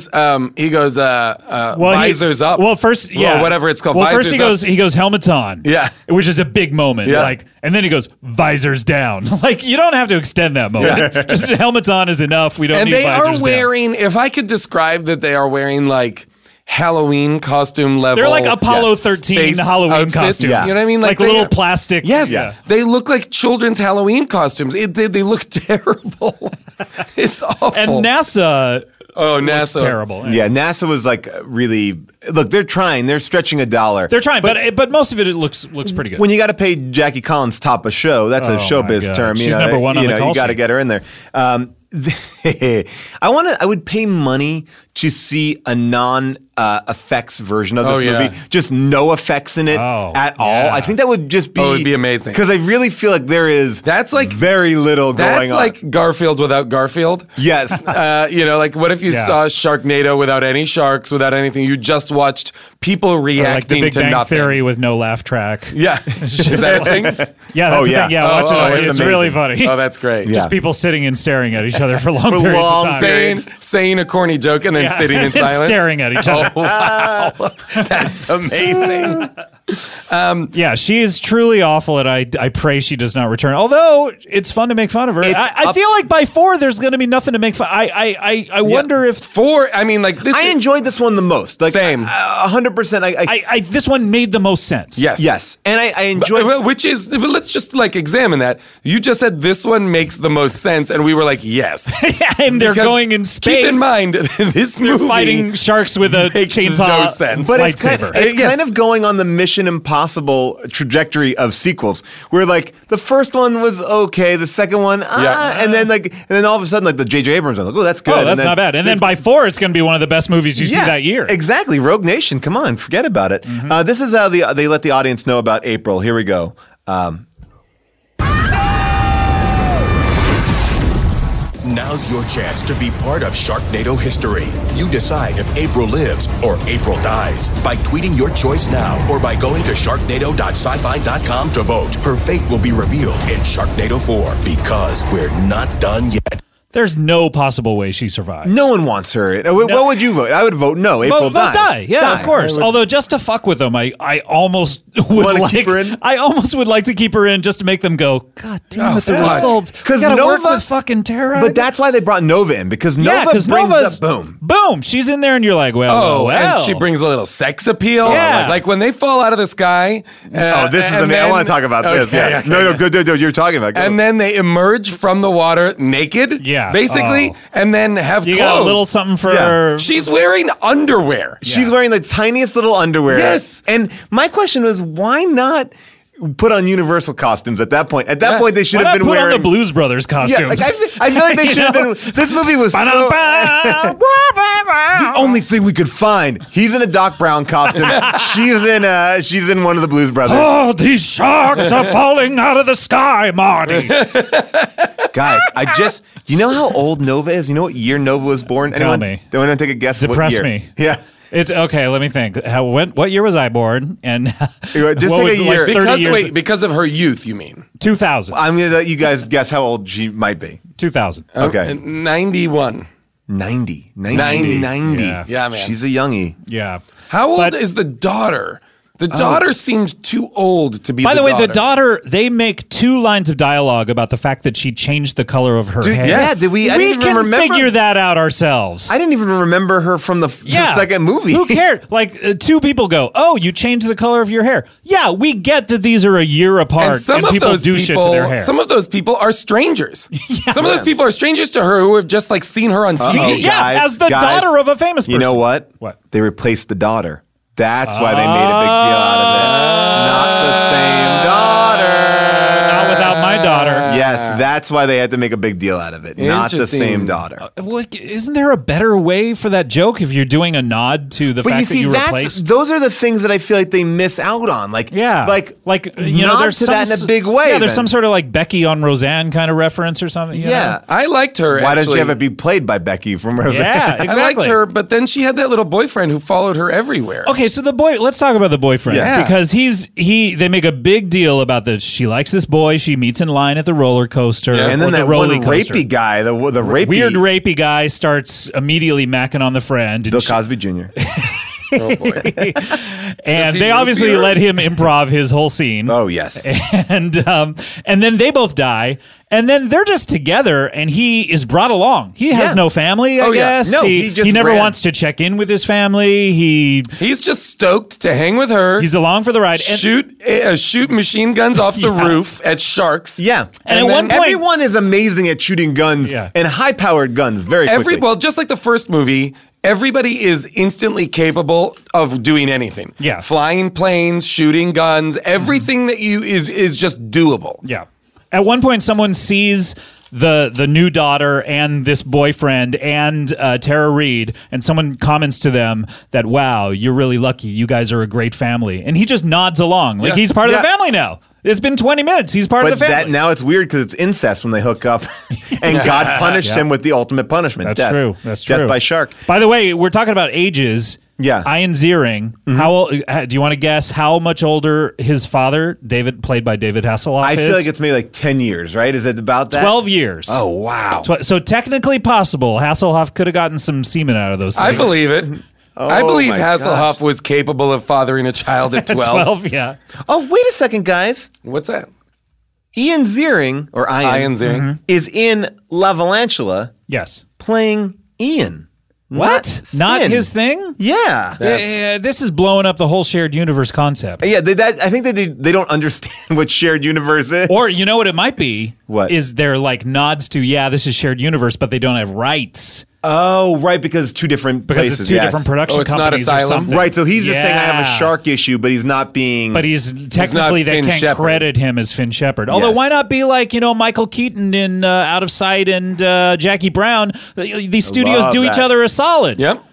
visors up. Well, first, or whatever it's called. Well, first he goes helmets on. Yeah, which is a big moment. Yeah. Like, and then he goes visors down. Like, you don't have to extend that moment. Yeah. Just helmets on is enough. We don't need visors down. And they are wearing. If I could describe that, they are wearing like Halloween costume level. They're like Apollo 13 Halloween outfits. Costumes. Yeah. You know what I mean? Like little plastic. Yes. Yeah. They look like children's Halloween costumes. They look terrible. It's awful. And NASA. NASA. Terrible. Yeah, NASA was like really. Look, they're trying. They're stretching a dollar. They're trying, but most of it looks pretty good. When you got to pay Jackie Collins top a show, that's a showbiz term. She's number one on the call sheet. You got to get her in there. I would pay money to see a non-effects version of this movie. Just no effects in it at all. I think that would just be... it would be amazing. Because I really feel like there is very little going on. That's like Garfield without Garfield. Yes. Like what if you saw Sharknado without any sharks, without anything? You just watched people reacting like the Big to Bang nothing. Theory with no laugh track. Yeah. Is that a thing? Yeah, that's a thing. Yeah, watch it. It's really funny. Oh, that's great. Just people sitting and staring at each other for long periods of time. Saying a corny joke and then sitting in silence. Staring at each other. Oh, wow. That's amazing. She is truly awful, and I pray she does not return. Although it's fun to make fun of her. I feel like by 4 there's going to be nothing to make fun. I wonder if 4. I mean, like this. I enjoyed this one the most. Like, same, 100%. This one made the most sense. Yes, and I enjoyed. But let's just like examine that. You just said this one makes the most sense, and we were like, yes. And they're going in space. Keep in mind, this movie fighting sharks with a chainsaw. No sense. But it's kind of going on the Mission Impossible trajectory of sequels, where like the first one was okay, the second one, and then all of a sudden like the J.J. Abrams one, like, oh, that's good. Oh, that's not bad. And then by 4, it's going to be one of the best movies you see that year. Exactly. Rogue Nation. Come on, forget about it. Mm-hmm. This is how they let the audience know about April. Here we go. Now's your chance to be part of Sharknado history. You decide if April lives or April dies by tweeting your choice now or by going to sharknado.sci-fi.com to vote. Her fate will be revealed in Sharknado 4 because we're not done yet. There's no possible way she survives. No one wants her. What would you vote? I would vote no. April vote die. Yeah, of course. Although just to fuck with them, I almost would keep her in? I almost would like to keep her in just to make them go, God damn it, the results. Because Nova work with fucking Tara. But that's why they brought Nova in, because Nova brings Nova's, up boom. She's in there and you're like, and she brings a little sex appeal. Yeah. Like when they fall out of the sky. This is amazing. I want to talk about this. Yeah. Okay. No, good. You're talking about. And then they emerge from the water naked. Yeah. Basically. And then have you clothes. Got a little something for her. She's wearing underwear. She's wearing the tiniest little underwear. Yes. And my question was, why not put on Universal costumes at that point? At that point, they should have been wearing on the Blues Brothers costumes. Yeah, like I feel like they should have been. This movie was so. The only thing we could find. He's in a Doc Brown costume. She's in one of the Blues Brothers. Oh, these sharks are falling out of the sky, Marty. Guys, you know how old Nova is? You know what year Nova was born? Tell me. Don't want to take a guess. Depress what year? me. Yeah. It's okay. Let me think. What year was I born? And just take a year. Because of her youth, you mean? 2000. I'm gonna let you guys guess how old she might be. 2000. Okay. 91. 90. Yeah, man. She's a youngie. Yeah. How old is the daughter? The daughter seems too old to be. By the way, the daughter, they make 2 lines of dialogue about the fact that she changed the color of her hair. Yeah, did we? I didn't even remember. Figure that out ourselves. I didn't even remember her from the second movie. Who cared? Like 2 people go, "Oh, you changed the color of your hair." Yeah, we get that these are a year apart, and people do shit to their hair. Some of those people are strangers. Some of those people are strangers to her who have just like seen her on TV. As the daughter of a famous person. You know what? What? They replaced the daughter. That's why they made a big deal out of it. Not the same daughter. Not without my daughter. Yes, that's why they had to make a big deal out of it. Not the same daughter. Isn't there a better way for that joke if you're doing a nod to the fact that you replaced? Those are the things that I feel like they miss out on. Like you know, there's that in a big way. Yeah, there's some sort of like Becky on Roseanne kind of reference or something. You know? I liked her. Why didn't you have it be played by Becky from Roseanne? Yeah, exactly. I liked her, but then she had that little boyfriend who followed her everywhere. Okay, so let's talk about the boyfriend because they make a big deal about this. She likes this boy she meets in line at the roller coaster, and then that one rapey guy, the rapey weird rapey guy starts immediately macking on then Bill Cosby Jr. Oh boy! And they obviously let him improv his whole scene. Oh yes. And then they both die, and then they're just together, and he is brought along. He has no family, I guess. No, he never wants to check in with his family. He's just stoked to hang with her. He's along for the ride. Shoot machine guns off the roof at sharks. Yeah, and at one point, everyone is amazing at shooting guns and high-powered guns very quickly. Well, just like the first movie. Everybody is instantly capable of doing anything. Yeah. Flying planes, shooting guns, everything that is just doable. Yeah. At one point, someone sees the new daughter and this boyfriend and Tara Reid, and someone comments to them that, wow, you're really lucky. You guys are a great family. And he just nods along. Like he's part of the family now. It's been 20 minutes. He's part of the family. Now it's weird because it's incest when they hook up, and God punished him with the ultimate punishment. That's death. true. That's true. Death by shark. By the way, we're talking about ages. Yeah. Ian Ziering. How old? Do you want to guess how much older his father, played by David Hasselhoff, is? I feel like it's maybe like 10 years, right? Is it about that? 12 years. Oh, wow. So technically possible. Hasselhoff could have gotten some semen out of those things. I believe it. I believe Hasselhoff was capable of fathering a child at 12. 12, yeah. Oh, wait a second, guys. What's that? Ian Ziering, or Ian Ziering, is in La Valantula. Yes. Playing Ian. What? Not his thing? Yeah. This is blowing up the whole shared universe concept. Yeah, I think they don't understand what shared universe is. Or you know what it might be? What? Is there like nods to, this is shared universe, but they don't have rights. Oh, right, because it's two different places. It's two different production companies or something. Right, so he's just saying I have a shark issue, but he's not being... But he's technically, they can't credit him as Finn Shepard. Although, why not be like, Michael Keaton in Out of Sight and Jackie Brown? These studios do each other a solid. Yep.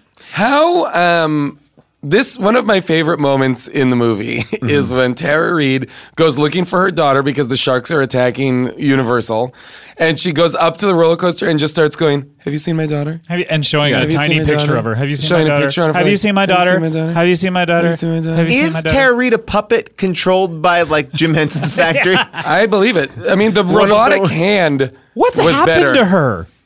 How... one of my favorite moments in the movie is when Tara Reid goes looking for her daughter because the sharks are attacking Universal, and she goes up to the roller coaster and just starts going, "Have you seen my daughter?" And showing a tiny picture of her. Have you seen my daughter? Have you seen my daughter? Have you seen my daughter? Is Tara Reid a puppet controlled by like Jim Henson's factory? I believe it. I mean, the robotic hand what was happened better to her?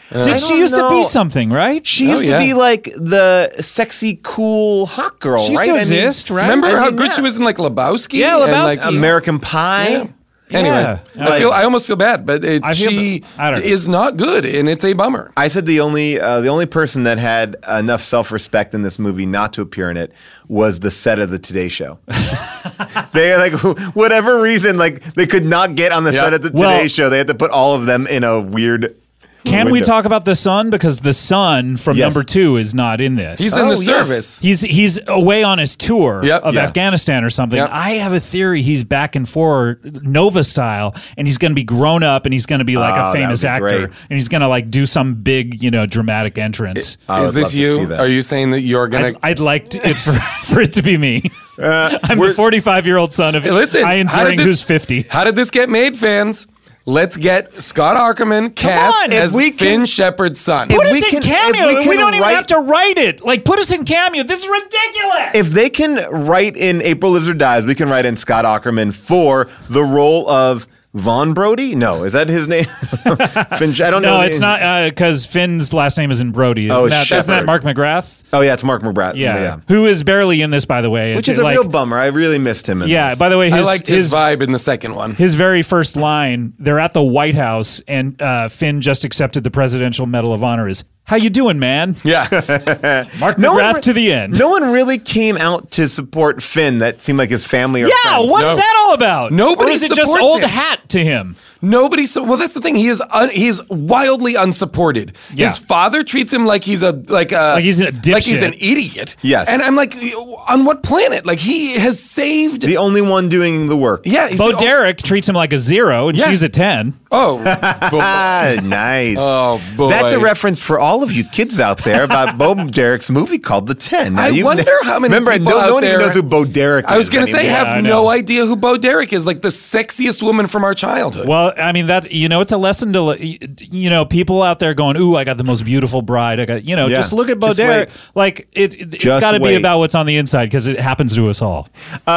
She used to be something, right? She used to be like the sexy, cool, hot girl, She right? still exists, right? Remember how good she was in like Lebowski? Yeah, and, Lebowski. like, American Pie. Yeah. Anyway, I almost feel bad, but she is not good, and it's a bummer. I said the only person that had enough self-respect in this movie not to appear in it was the set of the Today Show. They like whatever reason, like they could not get on the set of the Today Show. They had to put all of them in a weird. Can we talk about the son? Because the son from number 2 is not in this. He's in the service. He's away on his tour of Afghanistan or something. I have a theory he's back and forth Nova style, and he's going to be grown up, and he's going to be like a famous actor, and he's going to like do some big, dramatic entrance. Is this you? Are you saying that you're going to? I'd like it for it to be me. I'm the 45-year-old son of Ian Ziering, who's 50. How did this get made, fans? Let's get Scott Aukerman cast as Finn Shepard's son. Put us in cameo. We don't even have to write it. Like, put us in cameo. This is ridiculous. If they can write in April Lives or Dies, we can write in Scott Aukerman for the role of Vaughn Brody? No, is that his name? Finn, I don't know. No, it's not, because Finn's last name isn't Brody. Isn't that Mark McGrath? Oh, yeah, it's Mark McGrath. Yeah. Who is barely in this, by the way. Which is a real bummer. I really missed him in this. By the way, I liked his vibe in the second one. His very first line, they're at the White House, and Finn just accepted the Presidential Medal of Honor, is, "How you doing, man?" Yeah. Mark McGrath to the end. No one really came out to support Finn. That seemed like his family or friends. What is that all about? Nobody or is it just supports old him. hat to him? Nobody. Well, that's the thing. He's wildly unsupported. Yeah. His father treats him like he's a he's a dipshit. like he's an idiot. Yes. And I'm like, on what planet? Like he has saved the only one doing the work. Yeah. Bo Derek treats him like a 0, and she's a 10. Oh, nice. Oh boy. That's a reference for all of you kids out there about Bo Derek's movie called The 10. Now, I wonder how many remember, people no one there, even knows who Bo Derek is. I was going to say, anymore. have no idea who Bo Derek is. Like the sexiest woman from our childhood. Well, I mean, that, it's a lesson to, people out there going, ooh, I got the most beautiful bride. I got, just look at Bo Derek. Wait. Like, it's got to be about what's on the inside, because it happens to us all.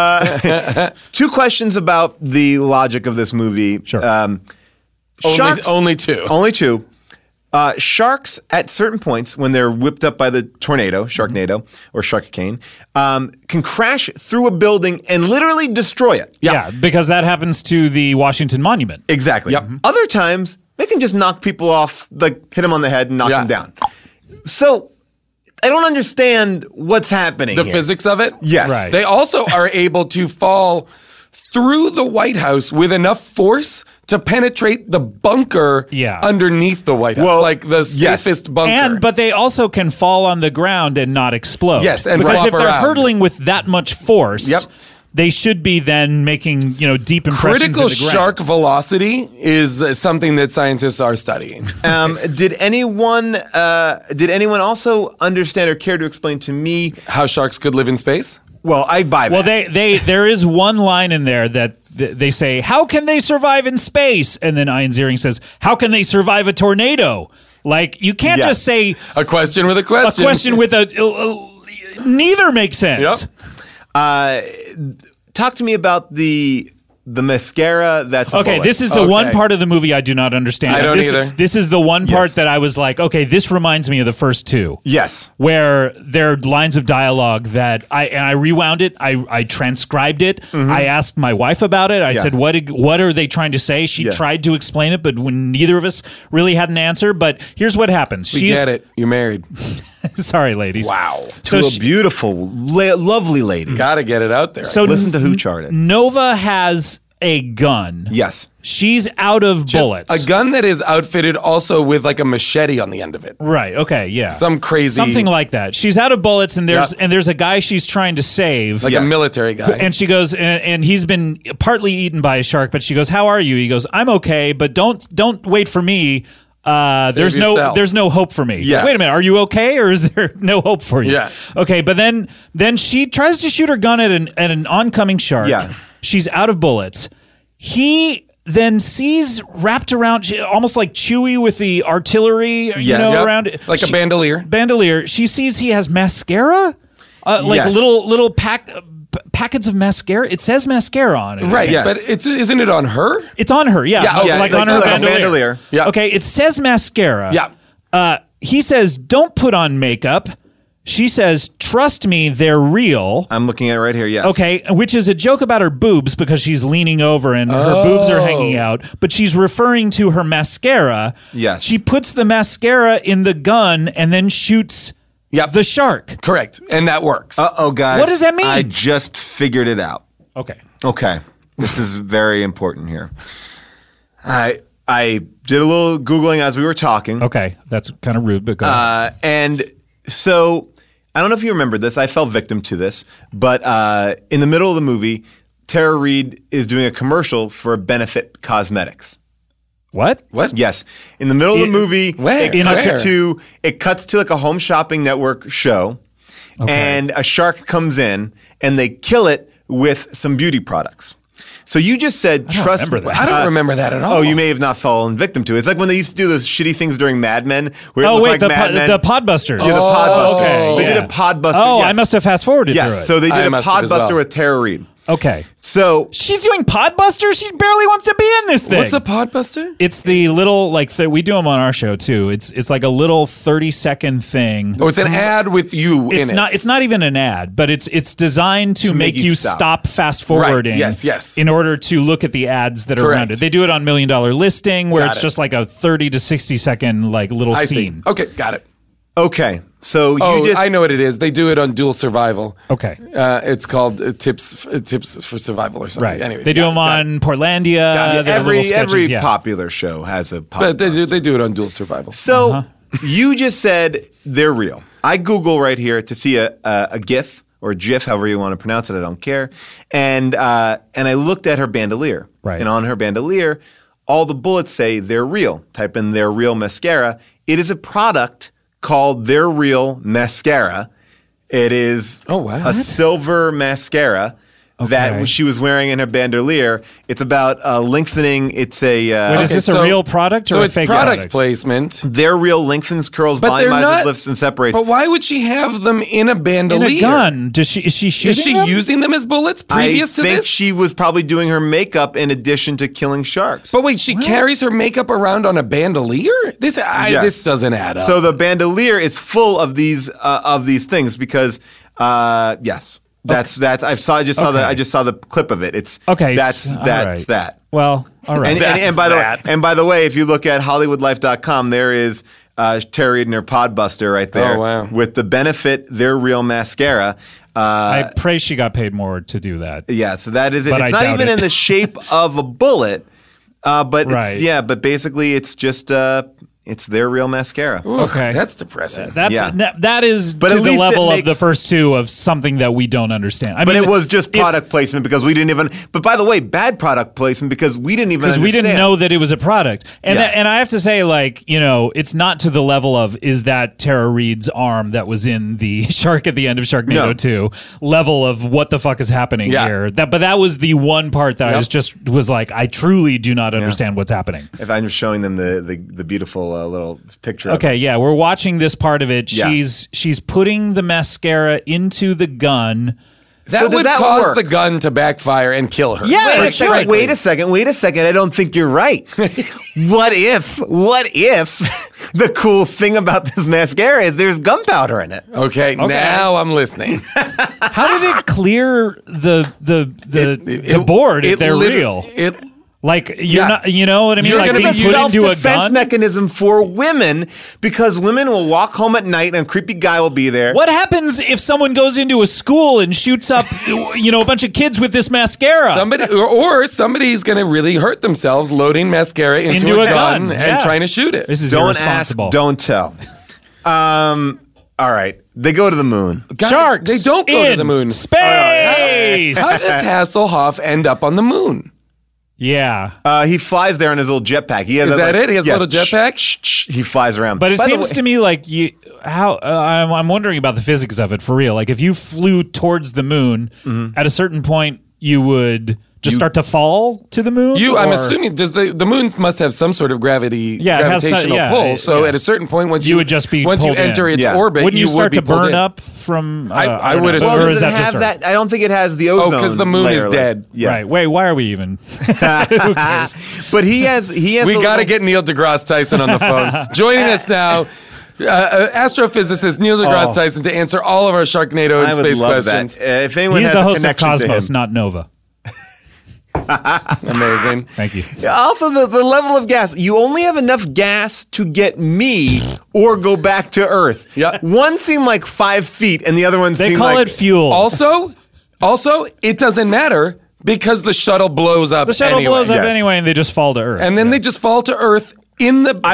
2 questions about the logic of this movie. Sure. Sharks, only 2. Only 2. Sharks, at certain points, when they're whipped up by the tornado, Sharknado, or Sharkicane, can crash through a building and literally destroy it. Yeah, because that happens to the Washington Monument. Exactly. Yep. Other times, they can just knock people off, like hit them on the head and knock them down. So, I don't understand what's happening The here. physics of it? Yes. Right. They also are able to fall through the White House with enough force to penetrate the bunker underneath the White House. Well, like the safest bunker. But they also can fall on the ground and not explode. Yes, and because flop if they're around. hurtling with that much force, they should be then making, deep impressions Critical in the ground. shark velocity is something that scientists are studying. Did anyone also understand or care to explain to me how sharks could live in space? Well, I buy that. Well, there is one line in there that they say, "How can they survive in space?" And then Ian Ziering says, "How can they survive a tornado?" Like, you can't just say a question with a question. A question with neither makes sense. Yep. Talk to me about the mascara that's okay. This is the one part of the movie I do not understand. I don't either. This is the one part that I was like, okay, this reminds me of the first 2. Yes, where there are lines of dialogue that I rewound it. I transcribed it. Mm-hmm. I asked my wife about it. I said, "What are they trying to say?" She tried to explain it, but when neither of us really had an answer. But here's what happens. We get it. You're married. Sorry, ladies. Wow. To a beautiful, lovely lady. Gotta get it out there. So listen to Who Charted. Nova has a gun. Yes. She's out of bullets. A gun that is outfitted also with like a machete on the end of it. Right. Okay. Yeah. Something like that. She's out of bullets, and there's a guy she's trying to save, like a military guy. And she goes, and he's been partly eaten by a shark. But she goes, "How are you?" He goes, "I'm okay, but don't wait for me. There's no hope for me." Yes. Wait a minute, are you okay, or is there no hope for you? Yeah. Okay, but then she tries to shoot her gun at an oncoming shark. Yeah. She's out of bullets. He then sees wrapped around, almost like Chewie with the artillery, around it. Like a bandolier. Bandolier. She sees he has mascara, little packets of mascara. It says mascara on it. Right, yes. but isn't it on her? It's on her, yeah. Yeah, like on her bandolier. Yeah. Okay, it says mascara. Yeah. He says, don't put on makeup. She says, trust me, they're real. I'm looking at it right here, yes. Okay, which is a joke about her boobs because she's leaning over and her boobs are hanging out, but she's referring to her mascara. Yes. She puts the mascara in the gun and then shoots the shark. Correct, and that works. Uh-oh, guys. What does that mean? I just figured it out. Okay. This is very important here. I did a little Googling as we were talking. Okay, that's kind of rude, but go ahead. And so... I don't know if you remember this. I fell victim to this. But in the middle of the movie, Tara Reid is doing a commercial for Benefit Cosmetics. What? Yes. In the middle of the movie, Where? it cuts to like a Home Shopping Network show. Okay. And a shark comes in and they kill it with some beauty products. So you just said, trust me. I don't remember that at all. Oh, you may have not fallen victim to it. It's like when they used to do those shitty things during Mad Men. Where the Podbusters. Yeah, the Podbusters. Okay. So they did a Podbuster. Oh, yes. I must have fast forwarded through it. So they did a Podbuster with Tara Reid. Okay. So she's doing Podbuster? She barely wants to be in this thing. What's a Podbuster? It's the little, we do them on our show too. It's like a little 30-second thing. Oh, it's an ad with you in it. It's not even an ad, but it's designed to make you stop fast forwarding. Right. Yes. In order to look at the ads that are around it. They do it on $1 Million Listing where it's just like a 30 to 60 second little scene. Okay, got it. Okay. So I know what it is. They do it on Dual Survival. Okay. It's called Tips for Survival or something. Right. Anyway, they do them on Portlandia. Every popular show has a But they do it on Dual Survival. So you just said they're real. I Google right here to see a GIF or GIF, however you want to pronounce it. I don't care. And I looked at her bandolier. Right. And on her bandolier, all the bullets say they're real. Type in "They're Real" mascara. It is a product called They're Real Mascara. It is a silver mascara that she was wearing in her bandolier. It's about lengthening. It's a... Wait, is this a real product or a fake product? So it's product placement. They're Real, lengthens, curls, volumizes, lifts, and separates. But why would she have them in a bandolier? In a gun. Is she shooting Is she using them as bullets previous to this? I think she was probably doing her makeup in addition to killing sharks. But wait, she carries her makeup around on a bandolier? This doesn't add up. So the bandolier is full of these things because, yes. I just saw the clip of it. It's That's that. Well, all right. And by the way, if you look at HollywoodLife.com, there is Tara Reid and her Podbuster right there. Oh, wow. With the Benefit They're Real mascara. I pray she got paid more to do that. Yeah, so that is it. But It's not even in the shape of a bullet, but but basically it's just it's Their Real mascara. Okay, that's depressing. That is to the level of the first two of something that we don't understand. But it was just product placement because we didn't even. But by the way, bad product placement because we didn't even understand. Because we didn't know that it was a product. And and I have to say, it's not to the level of is that Tara Reid's arm that was in the shark at the end of Sharknado 2 level of what the fuck is happening here. But that was the one part that I was like, I truly do not understand what's happening. If I'm just showing them the beautiful little picture. Okay, we're watching this part of it. She's putting the mascara into the gun. That would cause the gun to backfire and kill her. Yeah, wait a second. I don't think you're right. What if the cool thing about this mascara is there's gunpowder in it? Okay, now I'm listening. How did it clear the board if they're real? You're not, you know what I mean? You're like going to be a self-defense mechanism for women because women will walk home at night and a creepy guy will be there. What happens if someone goes into a school and shoots up, a bunch of kids with this mascara? Somebody's going to really hurt themselves loading mascara into a gun and trying to shoot it. This is Don't irresponsible. Ask, don't tell. All right. They go to the moon. Sharks. They don't go to the moon. Space. How does Hasselhoff end up on the moon? Yeah. He flies there in his little jetpack. He has Is that it? He has a little jetpack? He flies around. But it seems to me like I'm wondering about the physics of it for real. Like if you flew towards the moon, at a certain point you would just start to fall to the moon? I'm assuming the moon must have some sort of gravitational pull. So at a certain point, once you enter its orbit, wouldn't you start to burn in. up from? I would assume. Or does it have that? I don't think it has the ozone. because the moon is dead. Yeah. Right. Wait. Why are we even? Who cares? But he has. We got to get Neil deGrasse Tyson on the phone. Joining us now, astrophysicist Neil deGrasse Tyson to answer all of our Sharknado and space questions. If anyone He's has the host a of connection Cosmos, to him. not Nova. Amazing. Thank you. Also, the level of gas. You only have enough gas to get me or go back to Earth. Yeah. One seemed like 5 feet, and the other one They seemed call like... it fuel. Also, it doesn't matter because the shuttle blows up. The shuttle anyway. blows up Yes. anyway, and they just fall to Earth. And then they just fall to Earth in the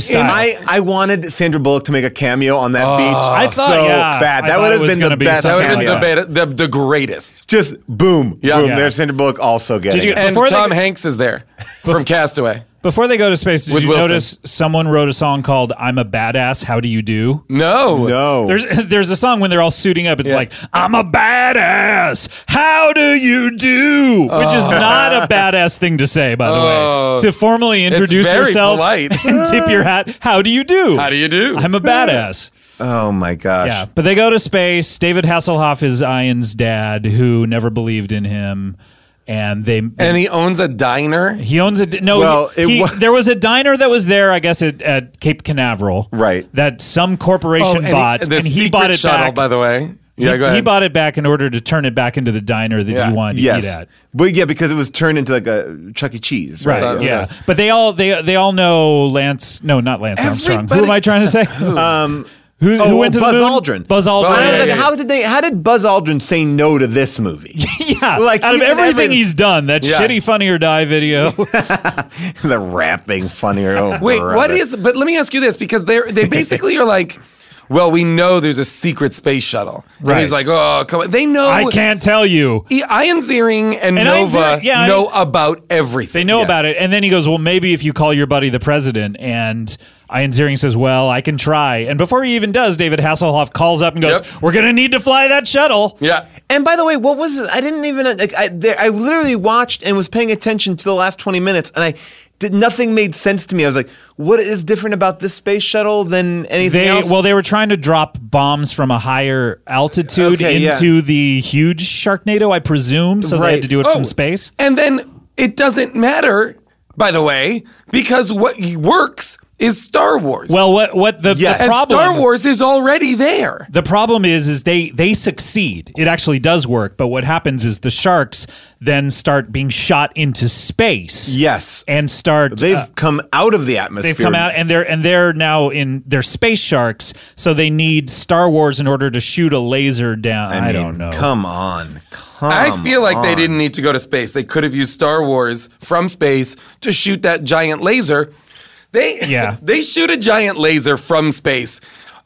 I wanted Sandra Bullock to make a cameo on that beach. I thought, so yeah, bad. I That thought would it have was been gonna the be best That would have cameo. been the greatest. Just boom, Yeah. boom. Yeah. There's Sandra Bullock also getting it. And Before they- Tom Hanks is there from Castaway. Before they go to space, did With you Wilson. notice someone wrote a song called "I'm a Badass, How Do You Do"? No. There's a song when they're all suiting up. It's like, "I'm a badass, how do you do?" Which is not a badass thing to say, by the way. To formally introduce very yourself polite. and tip your hat. How do you do? How do you do? I'm a badass. Oh my gosh. Yeah, but they go to space. David Hasselhoff is Ian's dad, who never believed in him. And he owns a diner. He owns a there was a diner that was there, I guess, at Cape Canaveral, right? That some corporation bought, and he bought it shuttle, back. By the way, yeah, go ahead. He bought it back in order to turn it back into the diner that he wanted to eat at. But yeah, because it was turned into like a Chuck E. Cheese, right? So, yeah, but they all know Lance. No, not Lance Armstrong. Who am I trying to say? Who went to Buzz the moon? Aldrin. Buzz Aldrin. And I was like, how did Buzz Aldrin say no to this movie? Yeah, like out of everything he's done, that shitty Funny or Die video, the rapping Funny or Die. Wait, what is? But let me ask you this, because they basically are like, well, we know there's a secret space shuttle. Right. And he's like, oh, come on. They know. I can't tell you. Ian Ziering and Nova know about everything. They know about it. And then he goes, well, maybe if you call your buddy the president. And Ian Ziering says, well, I can try. And before he even does, David Hasselhoff calls up and goes, we're going to need to fly that shuttle. Yeah. And by the way, what was it? I didn't even, I literally watched and was paying attention to the last 20 minutes. And nothing made sense to me. I was like, what is different about this space shuttle than anything else? Well, they were trying to drop bombs from a higher altitude into the huge Sharknado, I presume. So they had to do it from space. And then it doesn't matter, by the way, because what works is Star Wars. Well, what the problem? And Star Wars is already there. The problem is they succeed. It actually does work, but what happens is the sharks then start being shot into space. Yes, and start. They've come out of the atmosphere. They've come out, and they're now in their space sharks. So they need Star Wars in order to shoot a laser down. I don't know. Come on. I feel like they didn't need to go to space. They could have used Star Wars from space to shoot that giant laser. They shoot a giant laser from space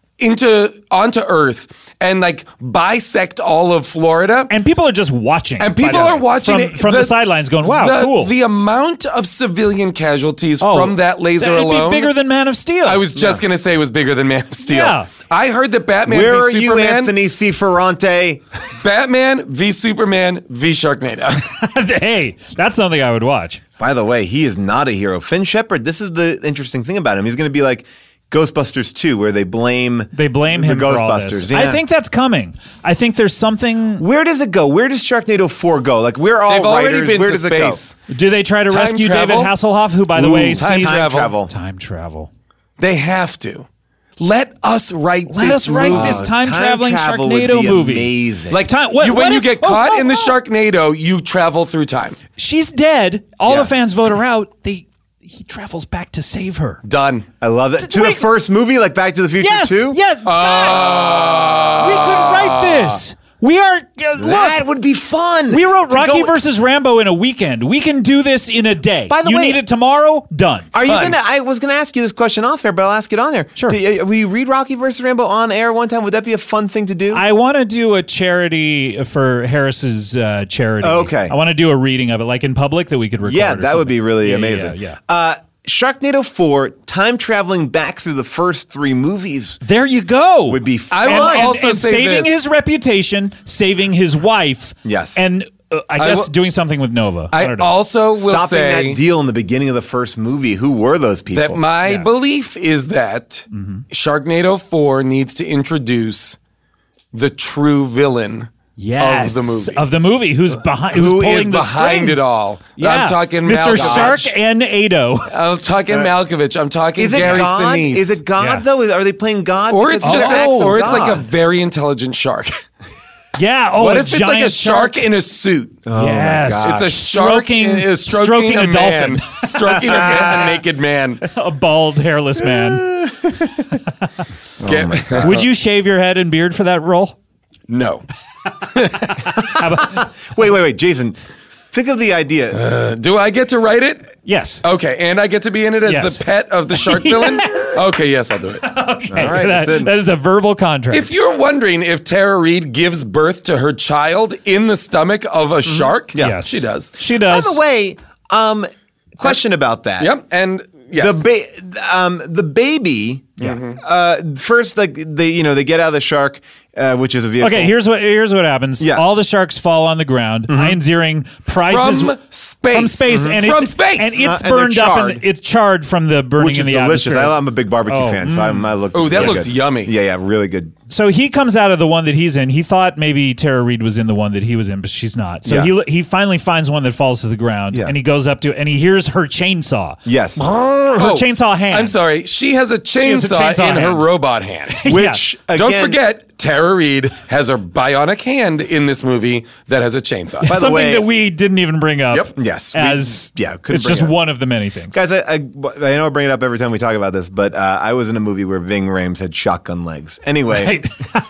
onto Earth and like bisect all of Florida. And people are just watching. And people are watching from the sidelines going, wow, cool. The amount of civilian casualties from that laser alone. Be bigger than Man of Steel. I was just going to say it was bigger than Man of Steel. Yeah. I heard that Batman Where v are Superman. you, Anthony C. Ferrante? Batman v Superman v Sharknado. Hey, that's something I would watch. By the way, he is not a hero. Finn Shepard, this is the interesting thing about him. He's going to be like Ghostbusters 2, where they blame him for all this. Yeah. I think that's coming. I think there's something. Where does it go? Where does Sharknado 4 go? Like, we're all They've writers. already been Where to does space. it go? Do they try to rescue travel? David Hasselhoff, who, by the way, time travel. Time travel. They have to. Let us write Let us write this time-traveling Sharknado movie. Amazing. Like when you get caught in the Sharknado, you travel through time. She's dead. All the fans vote her out. He travels back to save her. Done. I love that. To the first movie, like Back to the Future 2? Yes. We could write this. We are. That would be fun. We wrote Rocky versus Rambo in a weekend. We can do this in a day. By the way, you need it tomorrow? Done. Are you gonna? I was gonna ask you this question off air, but I'll ask it on there. Sure. Will you read Rocky versus Rambo on air one time? Would that be a fun thing to do? I want to do a charity for Harris's charity. Okay. I want to do a reading of it, like in public, that we could record. Yeah, that would be really amazing. Yeah. Sharknado 4, time traveling back through the first 3 movies. There you go. Would be fun. I will also say saving this. his reputation, saving his wife. Yes. And I guess doing something with Nova. I don't know. Also will Stopping say that deal in the beginning of the first movie. Who were those people? that my belief is that Sharknado 4 needs to introduce the true villain Yes, of the movie. Who's behind? Who's pulling the behind strings. it all? Yeah. I'm talking Mr. Malkovich. Shark and Ado. I'm talking Malkovich. I'm talking Is it Gary God? Sinise. Is it God though? Are they playing God? Or it's Because just, acts of or it's like a God. very intelligent shark. Yeah. Oh, what a if it's like a giant shark in a suit? Oh yes. my gosh. It's a shark Stroking a man. dolphin. Stroking a naked man. A bald, hairless man. Would you shave your head and beard for that role? No. Wait, Jason. Think of the idea. Do I get to write it? Yes. Okay, and I get to be in it as the pet of the shark villain? Okay, yes, I'll do it. Okay, All right, that is a verbal contract. If you're wondering if Tara Reid gives birth to her child in the stomach of a shark, Yes. she does. She does. By the way, question about that. Yep, and yes. The baby. First, like they get out of the shark, which is a vehicle. Okay, here's what happens. Yeah. All the sharks fall on the ground. Ein Ziering prizes From space. and From it's space. and it's And burned they're up charred. and it's charred from the burning which in is the delicious. atmosphere. I'm a big barbecue fan, so I looked. Oh, that really looked good. yummy. Yeah, really good. So he comes out of the one that he's in. He thought maybe Tara Reid was in the one that he was in, but she's not. So he finally finds one that falls to the ground, and he goes up to and he hears her chainsaw. Yes. Her chainsaw hand. I'm sorry. She has a has a chainsaw chainsaw in her hand. robot hand. Which Don't again, forget, Tara Reid has a bionic hand in this movie that has a chainsaw. By the Something way, that we didn't even bring up. Yep. Yes. Couldn't it's bring just it up. one of the many things. Guys, I know I bring it up every time we talk about this, but I was in a movie where Ving Rhames had shotgun legs. Anyway, Right.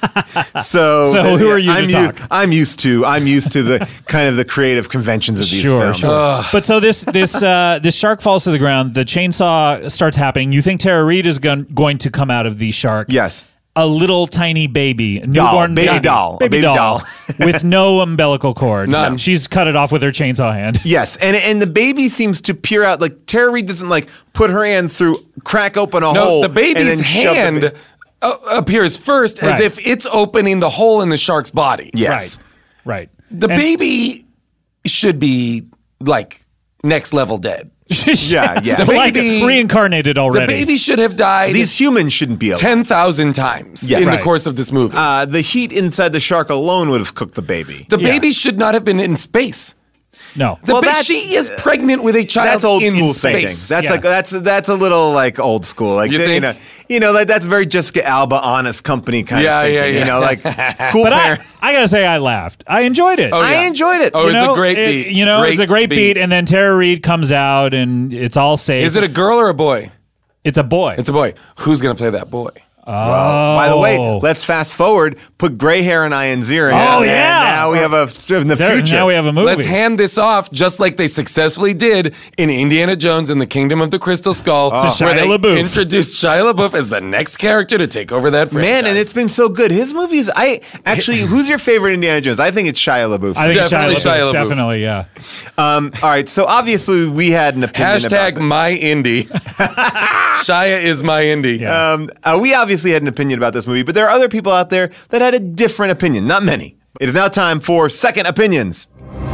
so who are you to talk? I'm used to the kind of the creative conventions of these films. But so this shark falls to the ground. The chainsaw starts happening. You think Tara Reid is going to come out of the shark? Yes. A little tiny baby, a newborn baby doll. baby A baby doll, doll. with no umbilical cord. None. She's cut it off with her chainsaw hand. Yes, and the baby seems to peer out. Like Tara Reid doesn't like put her hand through, crack open a hole. The baby's and then shove the hand appears first as Right. if it's opening the hole in the shark's body. Yes. Right. The baby should be like next level dead. Yeah. The like baby- reincarnated already. The baby should have died These humans shouldn't be alive. 10,000 times Yeah. in Right. the course of this movie. The heat inside the shark alone would have cooked the baby. The baby should not have been in space. No. She is pregnant with a child. That's old in school space. thinking. That's a little like old school. Like You think? That's very Jessica Alba, Honest Company kind of thinking. Yeah. You know, like cool But parent. I gotta say, I laughed. I enjoyed it. Oh, yeah. I enjoyed it. Oh, it's a great beat. It's a great beat. And then Tara Reid comes out, and it's all safe. Is it a girl or a boy? It's a boy. It's a boy. Who's going to play that boy? By the way, let's fast forward. Put gray hair in Ian Ziering. Oh, and yeah. Now we have in the future. Now we have a movie. Let's hand this off just like they successfully did in Indiana Jones and the Kingdom of the Crystal Skull, To where Shia they LaBeouf. introduced Shia LaBeouf as the next character to take over that franchise. Man, and it's been so good. His movies, who's your favorite Indiana Jones? I think it's Shia LaBeouf. I think it's Definitely Shia Shia LaBeouf. LaBeouf. Definitely, yeah. All right, so obviously we had an opinion Hashtag about my indie. Shia is my indie. Yeah. we obviously had an opinion about this movie, but there are other people out there that had a different opinion. Not many. It is now time for Second Opinions.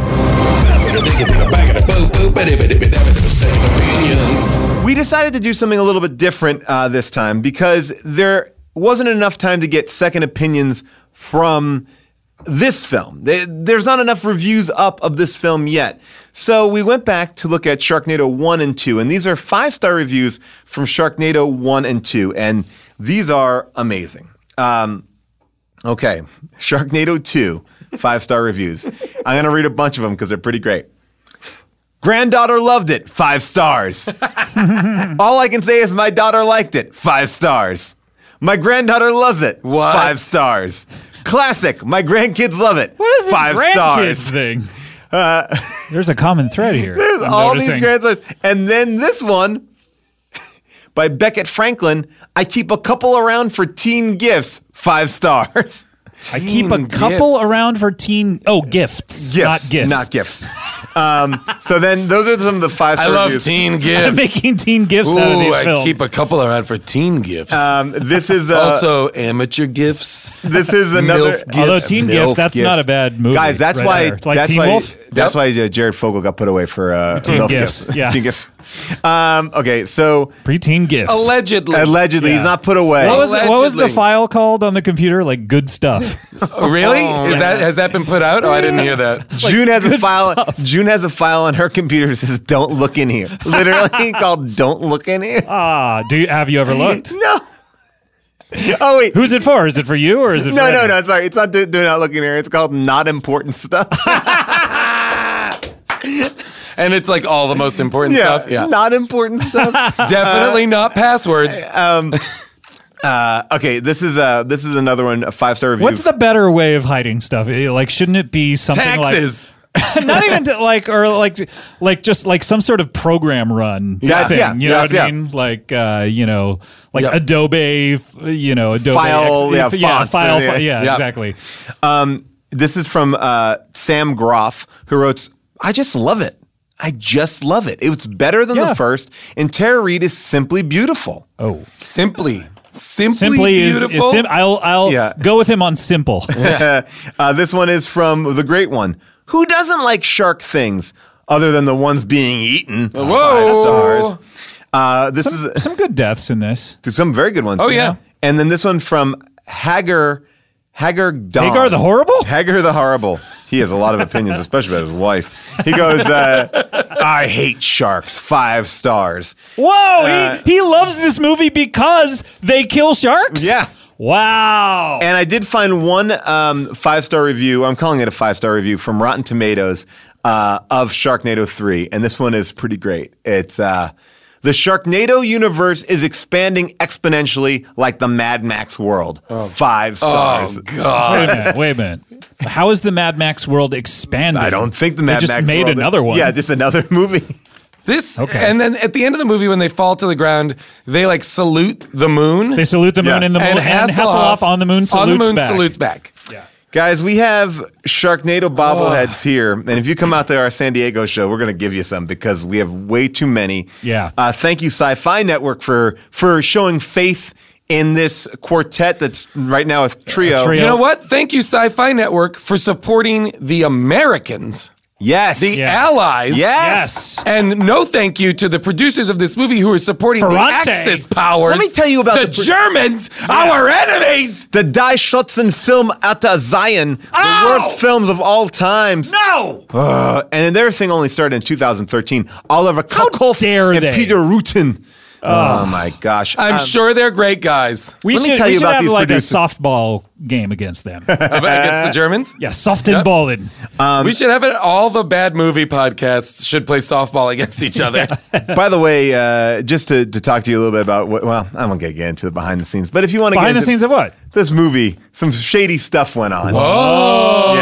We decided to do something a little bit different this time because there wasn't enough time to get second opinions from this film. There's not enough reviews up of this film yet. So we went back to look at Sharknado 1 and 2, and these are 5-star reviews from Sharknado 1 and 2, and these are amazing. Okay, Sharknado 2, 5-star reviews. I'm going to read a bunch of them because they're pretty great. Granddaughter loved it, 5 stars. All I can say is my daughter liked it, 5 stars. My granddaughter loves it, What? 5 stars. Classic, my grandkids love it, What is this 5 grandkids stars. thing? There's a common thread here. I'm All noticing. these grandstars. And then this one by Beckett Franklin, I keep a couple around for teen gifts, 5 stars. I keep a couple around for teen. Oh, gifts, not gifts. Not gifts. So then those are some of the 5-star I love reviews. teen gifts. I'm making teen gifts out of these I films. keep a couple around for teen gifts. This is also amateur gifts. This is another. MILF Although gifts. Teen MILF Gift, that's gifts. not a bad movie. Guys, that's right why. there. Like that's Teen why. Wolf? That's why Jared Fogle got put away for Teen MILF Gifts. Yeah. Teen gifts. Okay, so preteen gifts. Allegedly, he's not put away. What was the file called on the computer? Like good stuff. Really? Has that been put out? Oh, I didn't hear that. June has a file. Stuff. June has a file on her computer that says "Don't look in here." Literally called "Don't look in here." Have you ever looked? No. Oh wait, who's it for? Is it for you or is it? No. Sorry, it's not. Do not look in here. It's called "Not Important Stuff." And it's like all the most important stuff. Yeah, not important stuff. Definitely not passwords. Okay, this is another one, a 5-star review. What's the better way of hiding stuff? Like, shouldn't it be something taxes? Like not even just like some sort of program run thing. Yeah, you know what I mean? Like Adobe, Adobe file, fonts, exactly. This is from Sam Groff, who wrote, "I just love it. I just love it. It's better than the first, and Tara Reid is simply beautiful." Oh, simply beautiful. I'll go with him on simple. This one is from the great one. Who doesn't like shark things other than the ones being eaten? Whoa. 5 stars. Some good deaths in this. Some very good ones. Oh, yeah. And then this one from Hagar Don. Hagar the Horrible? Hagar the Horrible. He has a lot of opinions, especially about his wife. He goes, I hate sharks. 5 stars. Whoa, he loves this movie because they kill sharks? Yeah. Wow. And I did find one 5-star review. I'm calling it a 5-star review from Rotten Tomatoes of Sharknado 3. And this one is pretty great. It's the Sharknado universe is expanding exponentially like the Mad Max world. 5 stars. Oh, God. Wait a minute. How is the Mad Max world expanding? I don't think the Mad Max just made world another one. Yeah, just another movie. And then at the end of the movie, when they fall to the ground, they like salute the moon. They salute the moon, and the moon, and Hasselhoff on the moon salutes back. Yeah. Guys, we have Sharknado bobbleheads here, and if you come out to our San Diego show, we're going to give you some because we have way too many. Yeah. Thank you, Sci-Fi Network, for showing faith in this quartet that's right now a trio. You know what? Thank you, Sci-Fi Network, for supporting the Americans. Yes. The Allies. Yes. And no thank you to the producers of this movie who are supporting the Axis powers. Let me tell you about the Germans, our enemies. The Die Schutzen Film Atta Zion, the worst films of all times. No. And their thing only started in 2013. Oliver Kalkoff and Peter Rutten. Oh my gosh! I'm sure they're great guys. We should have like producers. A softball game against them. Against the Germans? Yeah, softballing. We should have it. All the bad movie podcasts should play softball against each other. By the way, just to talk to you a little bit about I'm not going to get into the behind the scenes, but if you want to behind the scenes of what? This movie, some shady stuff went on. Whoa!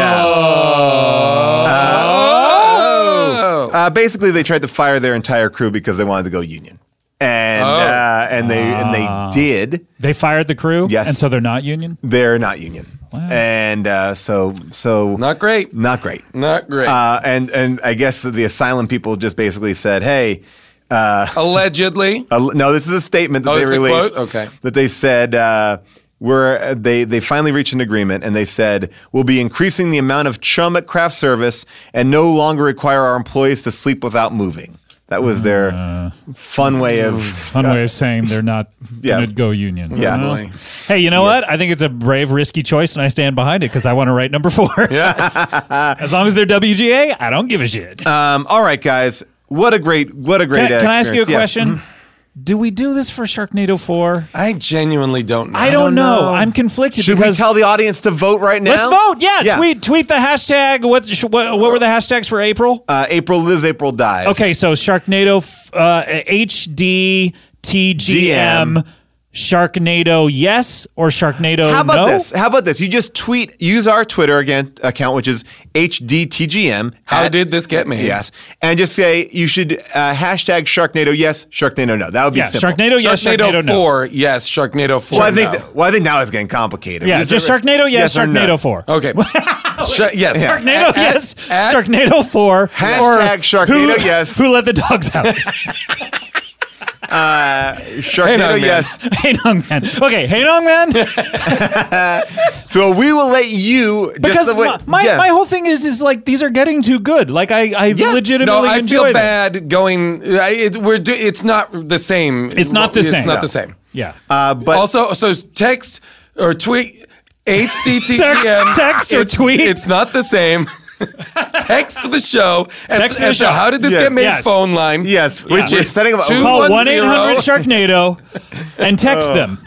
Yeah. Basically, they tried to fire their entire crew because they wanted to go union. And they did. They fired the crew? Yes. And so they're not union? They're not union. Wow. And so not great. Not great. And I guess the asylum people just basically said, hey, allegedly. No, this is a statement that they released. Quote? Okay. That they said they finally reached an agreement, and they said we'll be increasing the amount of chum at craft service and no longer require our employees to sleep without moving. That was their fun way of saying they're not going to go union. Yeah. Hey, you know what? I think it's a brave, risky choice, and I stand behind it because I want to write number 4. Yeah. As long as they're WGA, I don't give a shit. All right, guys. What a great Can I ask you a question? Yes. Do we do this for Sharknado 4? I genuinely don't know. I don't know. I'm conflicted. Should we tell the audience to vote right now? Let's vote. Yeah. Tweet the hashtag. What were the hashtags for April? April lives, April dies. Okay, so Sharknado HDTGM. Sharknado yes or Sharknado no? How about this? You just use our Twitter account, which is HDTGM. How did this get made? Yes. And just say you should hashtag Sharknado yes, Sharknado no. That would be simple. Sharknado yes, Sharknado no. 4 yes, Sharknado 4 I think now it's getting complicated. Yeah, just Sharknado yes, Sharknado 4. Okay. Yes. Sharknado yes, Sharknado 4. Hashtag Sharknado yes. Who let the dogs out? Sharknado, yes. Haenong Man. Okay, Haenong Man. So we will let you because my whole thing is like these are getting too good. Like I legitimately I enjoy feel bad going. It's not the same. It's not the same. It's not the same. Yeah. But also, so text or tweet HTTPM. text or tweet. It's not the same. Text the show. Text the show. How did this get made? Phone line. Yes. Which is setting up. Call 1-800-SHARKNADO and text them.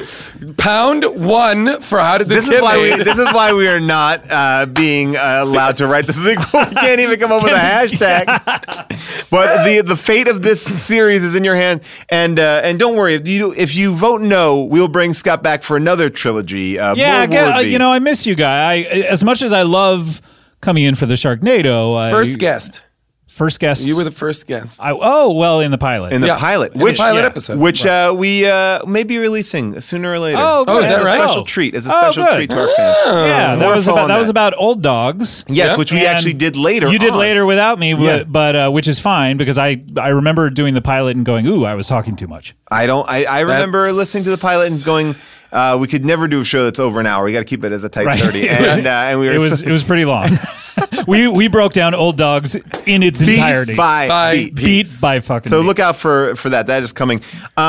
#1 for how did this get made? This is why we are not being allowed to write the sequel. We can't even come up with a hashtag. But the fate of this series is in your hand. And don't worry, if you vote no, we'll bring Scott back for another trilogy. I miss you guys. As much as I love coming in for the Sharknado. First guest. You were the first guest. In the pilot. In the pilot. Which pilot episode. Which we may be releasing sooner or later. Oh, is that right? As a special treat. As a special treat to our fans. Yeah, that was about Old Dogs. Yes, which we actually did later. You did later without me, but which is fine because I remember doing the pilot and going, ooh, I was talking too much. I remember listening to the pilot and going, we could never do a show that's over an hour. We got to keep it as a tight 30. And we were it was pretty long. we broke down Old Dogs in its entirety. Beat by fucking. So look out for that. That is coming.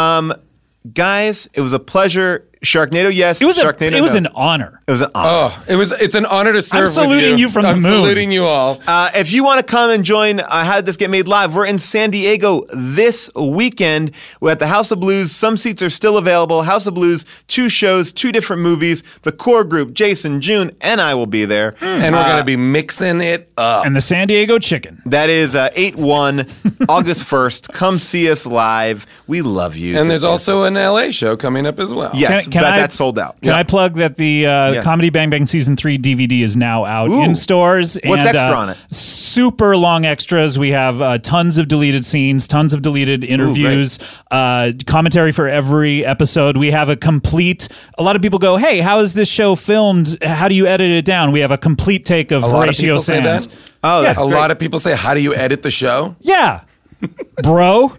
Guys, it was a pleasure. Sharknado, yes. It was Sharknado, an honor. It was an honor. It's an honor to serve. I'm saluting you from the moon. I'm saluting you all. If you want to come and join How Did This Get Made Live, we're in San Diego this weekend. We're at the House of Blues. Some seats are still available. House of Blues, 2 shows, 2 different movies. The core group, Jason, June, and I will be there. And we're going to be mixing it up. And the San Diego Chicken. That is 8/1, August 1st. Come see us live. We love you. And there's also an LA show coming up as well. Yes, that's sold out. Can I plug that the Comedy Bang Bang Season 3 DVD is now out in stores? What's extra on it? Super long extras. We have tons of deleted scenes, tons of deleted interviews, commentary for every episode. We have a lot of people go, hey, how is this show filmed? How do you edit it down? We have a complete take of Horatio Sands. Oh, that's a lot of people say, how do you edit the show? Yeah. Bro.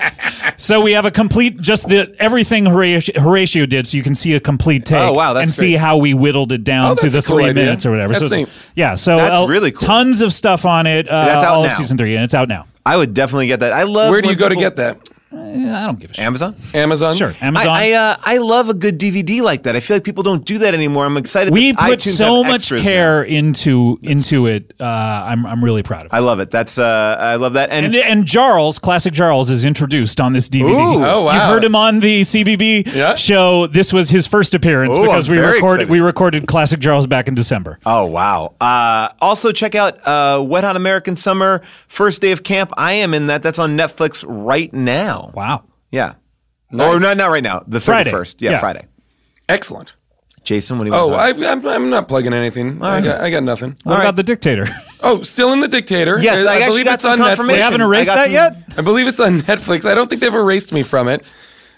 So we have a complete, everything Horatio did, so you can see a complete take. Oh, wow, that's see how we whittled it down to the 3 minutes or whatever. That's neat. So that's really cool. Tons of stuff on it. That's out all now. of season 3, and it's out now. I would definitely get that. I love. Where do you go to get that? I don't give a shit. Amazon? Sure, Amazon. I love a good DVD like that. I feel like people don't do that anymore. I'm excited. We that put iTunes so have much extras care now. into it. I'm really proud of it. I love it. That's I love that. And Jarls, classic Jarls, is introduced on this DVD. Ooh. Oh wow! You've heard him on the CBB show. This was his first appearance because we recorded classic Jarls back in December. Oh wow! Also check out Wet Hot American Summer, First Day of Camp. I am in that. That's on Netflix right now. Wow. Yeah. Nice. Or not right now. The 31st. Yeah, Friday. Excellent. Jason, what do you want? I'm not plugging anything. Right. I got nothing. What about The Dictator? Oh, still in The Dictator. Yes, I believe it's on Netflix. They haven't erased that yet? I believe it's on Netflix. I don't think they've erased me from it.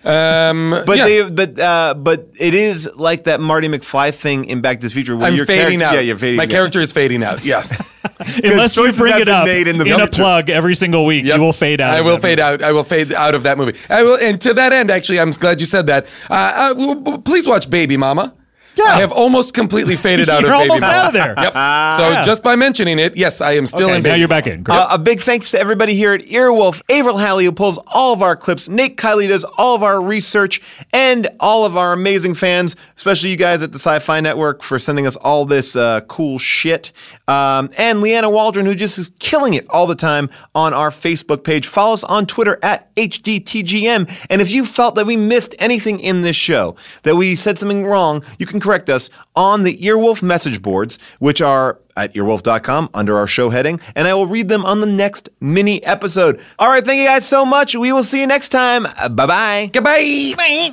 But it is like that Marty McFly thing in Back to the Future. Where I'm fading out. Yeah, you're fading. My character is fading out. Yes. Unless you bring it up in a plug every single week, you will fade out. I will fade out. I will fade out of that movie. I will. And to that end, actually, I'm glad you said that. Please watch Baby Mama. Yeah. I have almost completely faded out of Baby Mama. You're almost out of there. Yep. So just by mentioning it, yes, I am still in Baby Now you're back in. A big thanks to everybody here at Earwolf. Avril Halley, who pulls all of our clips. Nate Kiley does all of our research. And all of our amazing fans, especially you guys at the Sci-Fi Network for sending us all this cool shit. And Leanna Waldron, who just is killing it all the time on our Facebook page. Follow us on Twitter at HDTGM. And if you felt that we missed anything in this show, that we said something wrong, you can correct us on the Earwolf message boards, which are at earwolf.com under our show heading, and I will read them on the next mini episode. All right, thank you guys so much. We will see you next time. Bye-bye. Goodbye. Bye.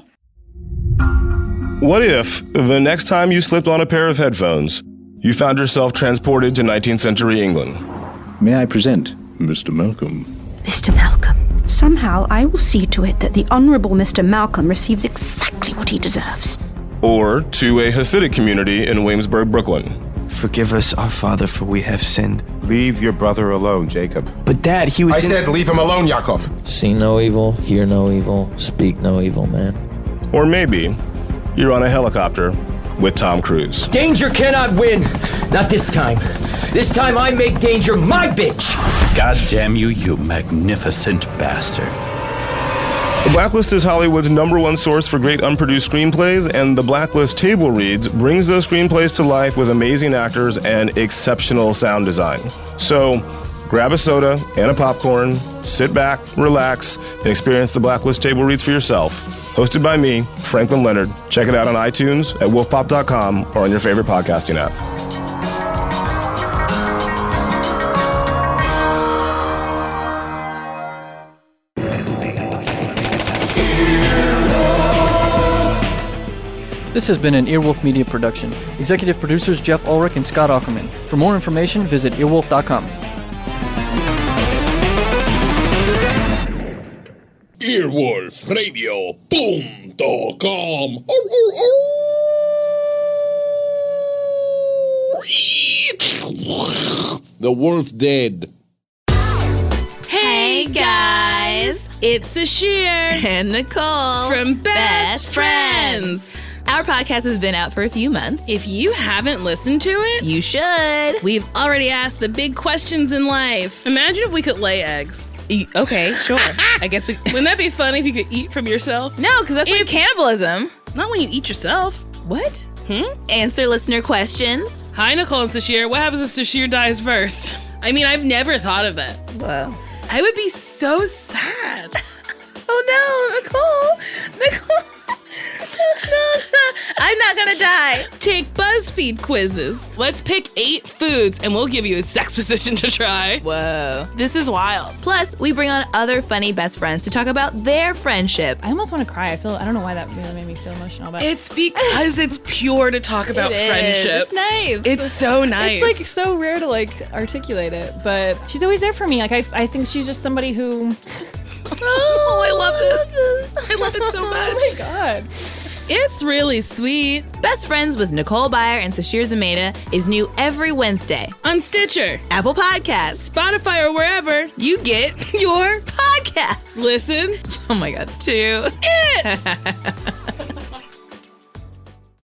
What if the next time you slipped on a pair of headphones, you found yourself transported to 19th century England? May I present Mr. Malcolm? Mr. Malcolm. Somehow I will see to it that the Honorable Mr. Malcolm receives exactly what he deserves. Or to a Hasidic community in Williamsburg, Brooklyn. Forgive us, our Father, for we have sinned. Leave your brother alone, Jacob. But Dad, he was I said leave him alone, Yakov. See no evil, hear no evil, speak no evil, man. Or maybe you're on a helicopter with Tom Cruise. Danger cannot win. Not this time. This time I make danger my bitch. God damn you, you magnificent bastard. The Blacklist is Hollywood's #1 source for great unproduced screenplays, and the Blacklist Table Reads brings those screenplays to life with amazing actors and exceptional sound design. So, grab a soda and a popcorn, sit back, relax, and experience the Blacklist Table Reads for yourself. Hosted by me, Franklin Leonard. Check it out on iTunes, at wolfpop.com, or on your favorite podcasting app. This has been an Earwolf Media production. Executive producers Jeff Ulrich and Scott Aukerman. For more information, visit earwolf.com. EarwolfRadio.com. The wolf dead. Hey guys, it's Sashir and Nicole from Best Friends. Our podcast has been out for a few months. If you haven't listened to it, you should. We've already asked the big questions in life. Imagine if we could lay eggs. Okay, sure. I guess we... Wouldn't that be funny if you could eat from yourself? No, because that's like cannibalism. Not when you eat yourself. What? Answer listener questions. Hi, Nicole and Sashir. What happens if Sashir dies first? I mean, I've never thought of that. Wow. I would be so sad. Oh no, Nicole. No, I'm not gonna die. Take BuzzFeed quizzes. Let's pick 8 foods and we'll give you a sex position to try. Whoa. This is wild. Plus, we bring on other funny best friends to talk about their friendship. I almost want to cry. I don't know why that really made me feel emotional. But it's because it's pure to talk about friendship. It's nice. It's so nice. It's like so rare to like articulate it, but she's always there for me. Like I think she's just somebody who... Oh, I love this. I love it so much. Oh my God. It's really sweet. Best Friends with Nicole Byer and Sashir Zameda is new every Wednesday on Stitcher, Apple Podcasts, Spotify, or wherever you get your podcasts. Listen. Oh my God, to it.